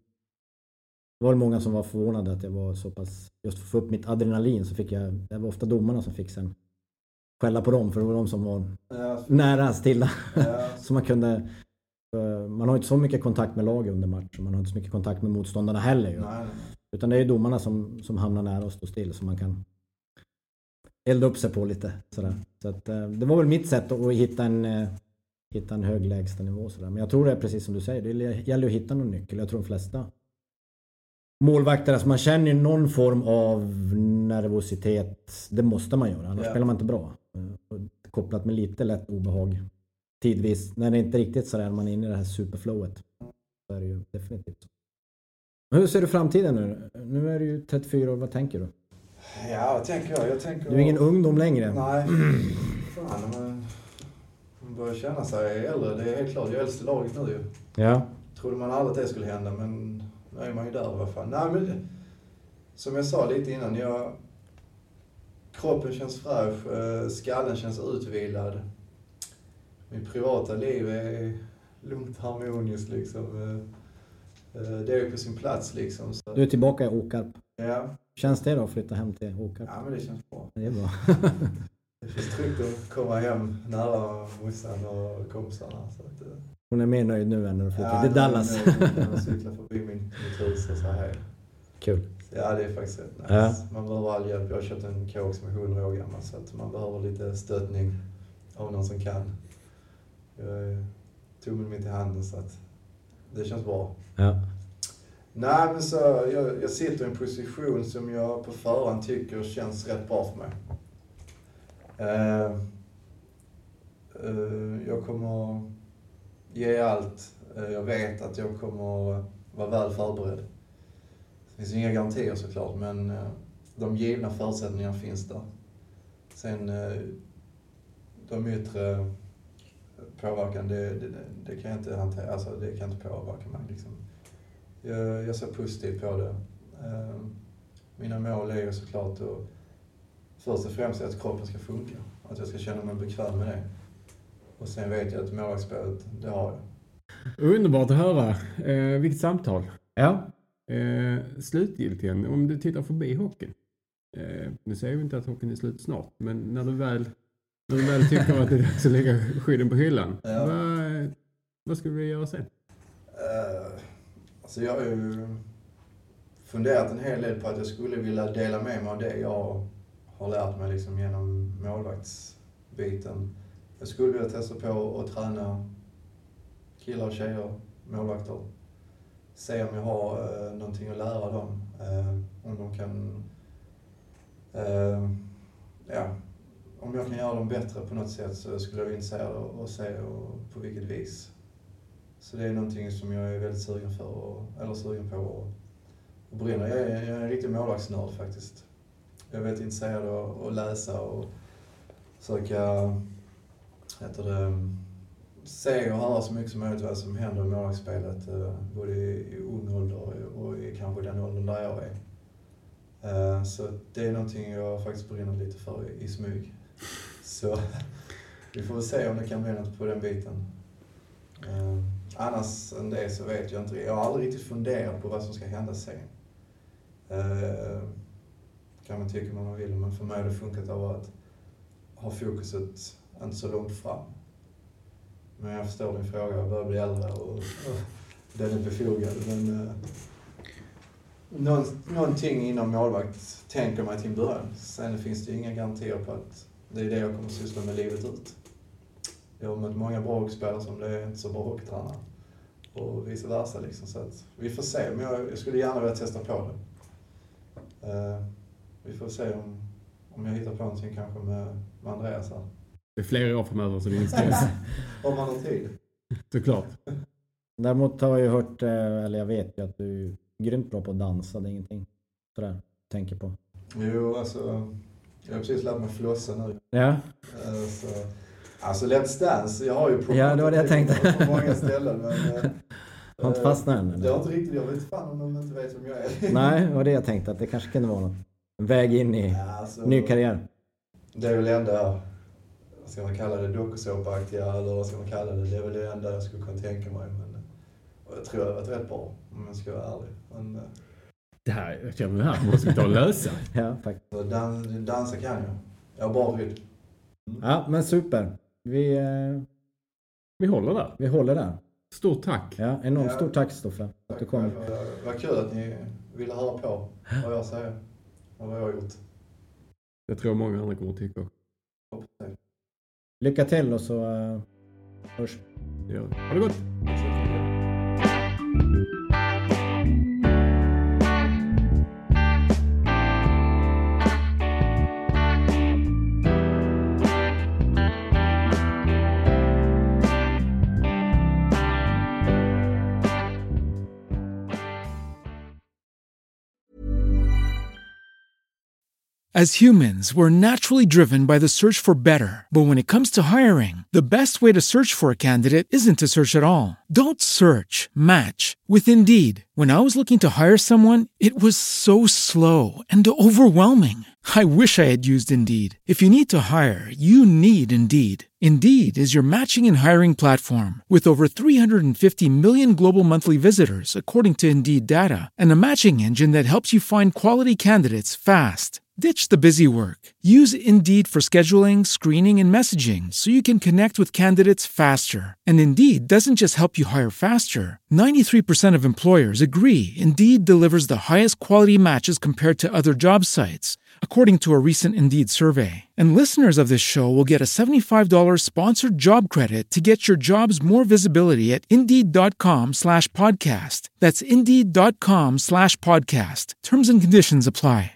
var många som var förvånade att jag var så pass, just för att få upp mitt adrenalin så fick jag, det var ofta domarna som fick sen skälla på dem, för det var de som var ja, nära stilla. Ja. Så man kunde, man har inte så mycket kontakt med laget under match, man har inte så mycket kontakt med motståndarna heller ju. Nej. Utan det är domarna som, som hamnar nära och står still, så man kan elda upp sig på lite sådär. Så att, det var väl mitt sätt att hitta en, hitta en hög lägsta nivå sådär. Men jag tror det är precis som du säger, det gäller att hitta någon nyckel. Jag tror de flesta målvakter, alltså man känner ju någon form av nervositet, det måste man göra, annars yeah. spelar man inte bra. Kopplat med lite lätt obehag tidvis, när det inte riktigt så där man är inne i det här superflowet. Så är det ju definitivt så. Men hur ser du framtiden nu? Nu är du ju trettiofyra år, vad tänker du? Ja, vad tänker jag? jag tänker... Du är ingen ungdom längre. Nej, fan, man, man börjar känna sig äldre, det är helt klart. Jag är äldst i laget nu ju. Ja. Trodde man aldrig att det skulle hända, men nu är man ju där i alla fall. Nej, men som jag sa lite innan, jag, kroppen känns fräsch, skallen känns utvilad. Mitt privata liv är lugnt harmoniskt liksom. Det är på sin plats liksom. Så. Du är tillbaka i Åkarp. Ja. Känns det då att flytta hem till Åkarp? Ja, men det känns bra. Det är bra. Det känns tryggt att komma hem nära morsan och kompisarna. Så att, hon är mer nöjd nu än när du flyttar ja, till Dallas. Jag cyklar förbi min, mitt hus och så här. Kul. Så ja, det är faktiskt rätt nice. Ja. Man behöver all hjälp. Jag har köpt en kåk som är hundra år gammal, så att man behöver lite stöttning av någon som kan. Jag tog mig mitt i handen, så att det känns bra. Ja. Nej, men så jag, jag sitter i en position som jag på förhand tycker känns rätt bra för mig. Uh, uh, jag kommer ge allt. Uh, jag vet att jag kommer vara väl förberedd. Det finns inga garantier såklart, men uh, de givna förutsättningarna finns där. Sen uh, de yttre påverkan, det, det, det kan jag inte hantera, alltså det kan inte påverka mig liksom. Jag, jag ser positivt på det. Mina mål är ju såklart att först och främst att kroppen ska funka. Att jag ska känna mig bekväm med det. Och sen vet jag att målvaktsspelet, det har jag. Underbart att höra. Eh, vilket samtal. Ja. Eh, slutgiltigen, om du tittar förbi hockeyn. Eh, nu säger vi inte att hockeyn är slut snart. Men när du väl, när du väl tycker att det är dags att lägga skydden på hyllan. Ja. Vad, vad ska vi göra sen? Uh, alltså jag har ju funderat en hel del på att jag skulle vilja dela med mig av det jag har lärt mig liksom genom målvaktsbiten. Jag skulle vilja testa på att träna killar och tjejer, målvakter. Se om jag har uh, någonting att lära dem. Uh, om de kan... Uh, ja, om jag kan göra dem bättre på något sätt så skulle jag vara intresserad av att se och på vilket vis. Så det är någonting som jag är väldigt sugen för, och, eller sugen på och, och brinner. Jag är, jag är en riktig målvaktsnörd faktiskt. Jag är väldigt intresserad av att läsa och försöka, heter det, se och höra så mycket som möjligt vad som händer i målvaktsspelet. Både i, i ung ålder och i kanske den åldern där jag är. Så det är någonting jag faktiskt brinner lite för i, i smyg. Så vi får se om det kan bli något på den biten. Uh, annars än det så vet jag inte. Jag har aldrig riktigt funderat på vad som ska hända sen. Uh, kan man tycka vad man vill, men för mig har det funkat av att ha fokuset inte så långt fram. Men jag förstår din fråga, jag börjar bli äldre och, och den är befogad. Men uh, någon, någonting inom målvakt tänker mig till en början. Sen finns det inga garantier på att det är det jag kommer att syssla med livet ut. Jag har mött många bra hockeyspelare som det är inte så bra hockeytränare. Och vice versa liksom. Så att vi får se. Men jag, jag skulle gärna vilja testa på det. Uh, vi får se om, om jag hittar på någonting kanske med, med Andreas här. Det är flera år framöver så det är inte stress. Om man har tid. Såklart. Däremot har jag hört, eller jag vet ju att du är grymt bra på att dansa. Det är ingenting sådär tänker på. Jo, alltså. Jag har precis lärt mig flossa nu. Ja. Uh, så. Alltså Let's Dance, jag har ju provat ja, det var det jag tänkte. på många ställen. Men, har inte fastnat än? Det har inte riktigt, jag vet fan om de inte vet vem jag är. Nej, det var det jag tänkte, att det kanske kunde vara något. En väg in i ja, alltså, ny karriär. Det är väl ändå, vad ska man kalla det, dokusåpaaktiga eller vad ska man kalla det. Det är väl det enda jag skulle kunna tänka mig. Men, och jag tror jag har varit rätt bra, om jag ska vara ärlig. Men, det här, jag känner det här, måste vi ta och lösa. Ja, faktiskt. Så dan, dansa kan jag. Jag har bra rygg. Mm. Ja, men super. Vi, eh, vi håller där. Vi håller där. Stort tack. Ja, enormt ja. Stort tack, Stoffe. Att du kom. Vad kul att ni ville höra på vad jag säger och vad jag har gjort. Jag tror många andra kommer att tycka. Lycka till och så uh, hörs. Ja. Ha det gott. As humans, we're naturally driven by the search for better. But when it comes to hiring, the best way to search for a candidate isn't to search at all. Don't search, match with Indeed. When I was looking to hire someone, it was so slow and overwhelming. I wish I had used Indeed. If you need to hire, you need Indeed. Indeed is your matching and hiring platform with over three hundred fifty million global monthly visitors, according to Indeed data, and a matching engine that helps you find quality candidates fast. Ditch the busy work. Use Indeed for scheduling, screening, and messaging so you can connect with candidates faster. And Indeed doesn't just help you hire faster. ninety-three percent of employers agree Indeed delivers the highest quality matches compared to other job sites, according to a recent Indeed survey. And listeners of this show will get a seventy-five dollars sponsored job credit to get your jobs more visibility at Indeed.com slash podcast. That's Indeed.com slash podcast. Terms and conditions apply.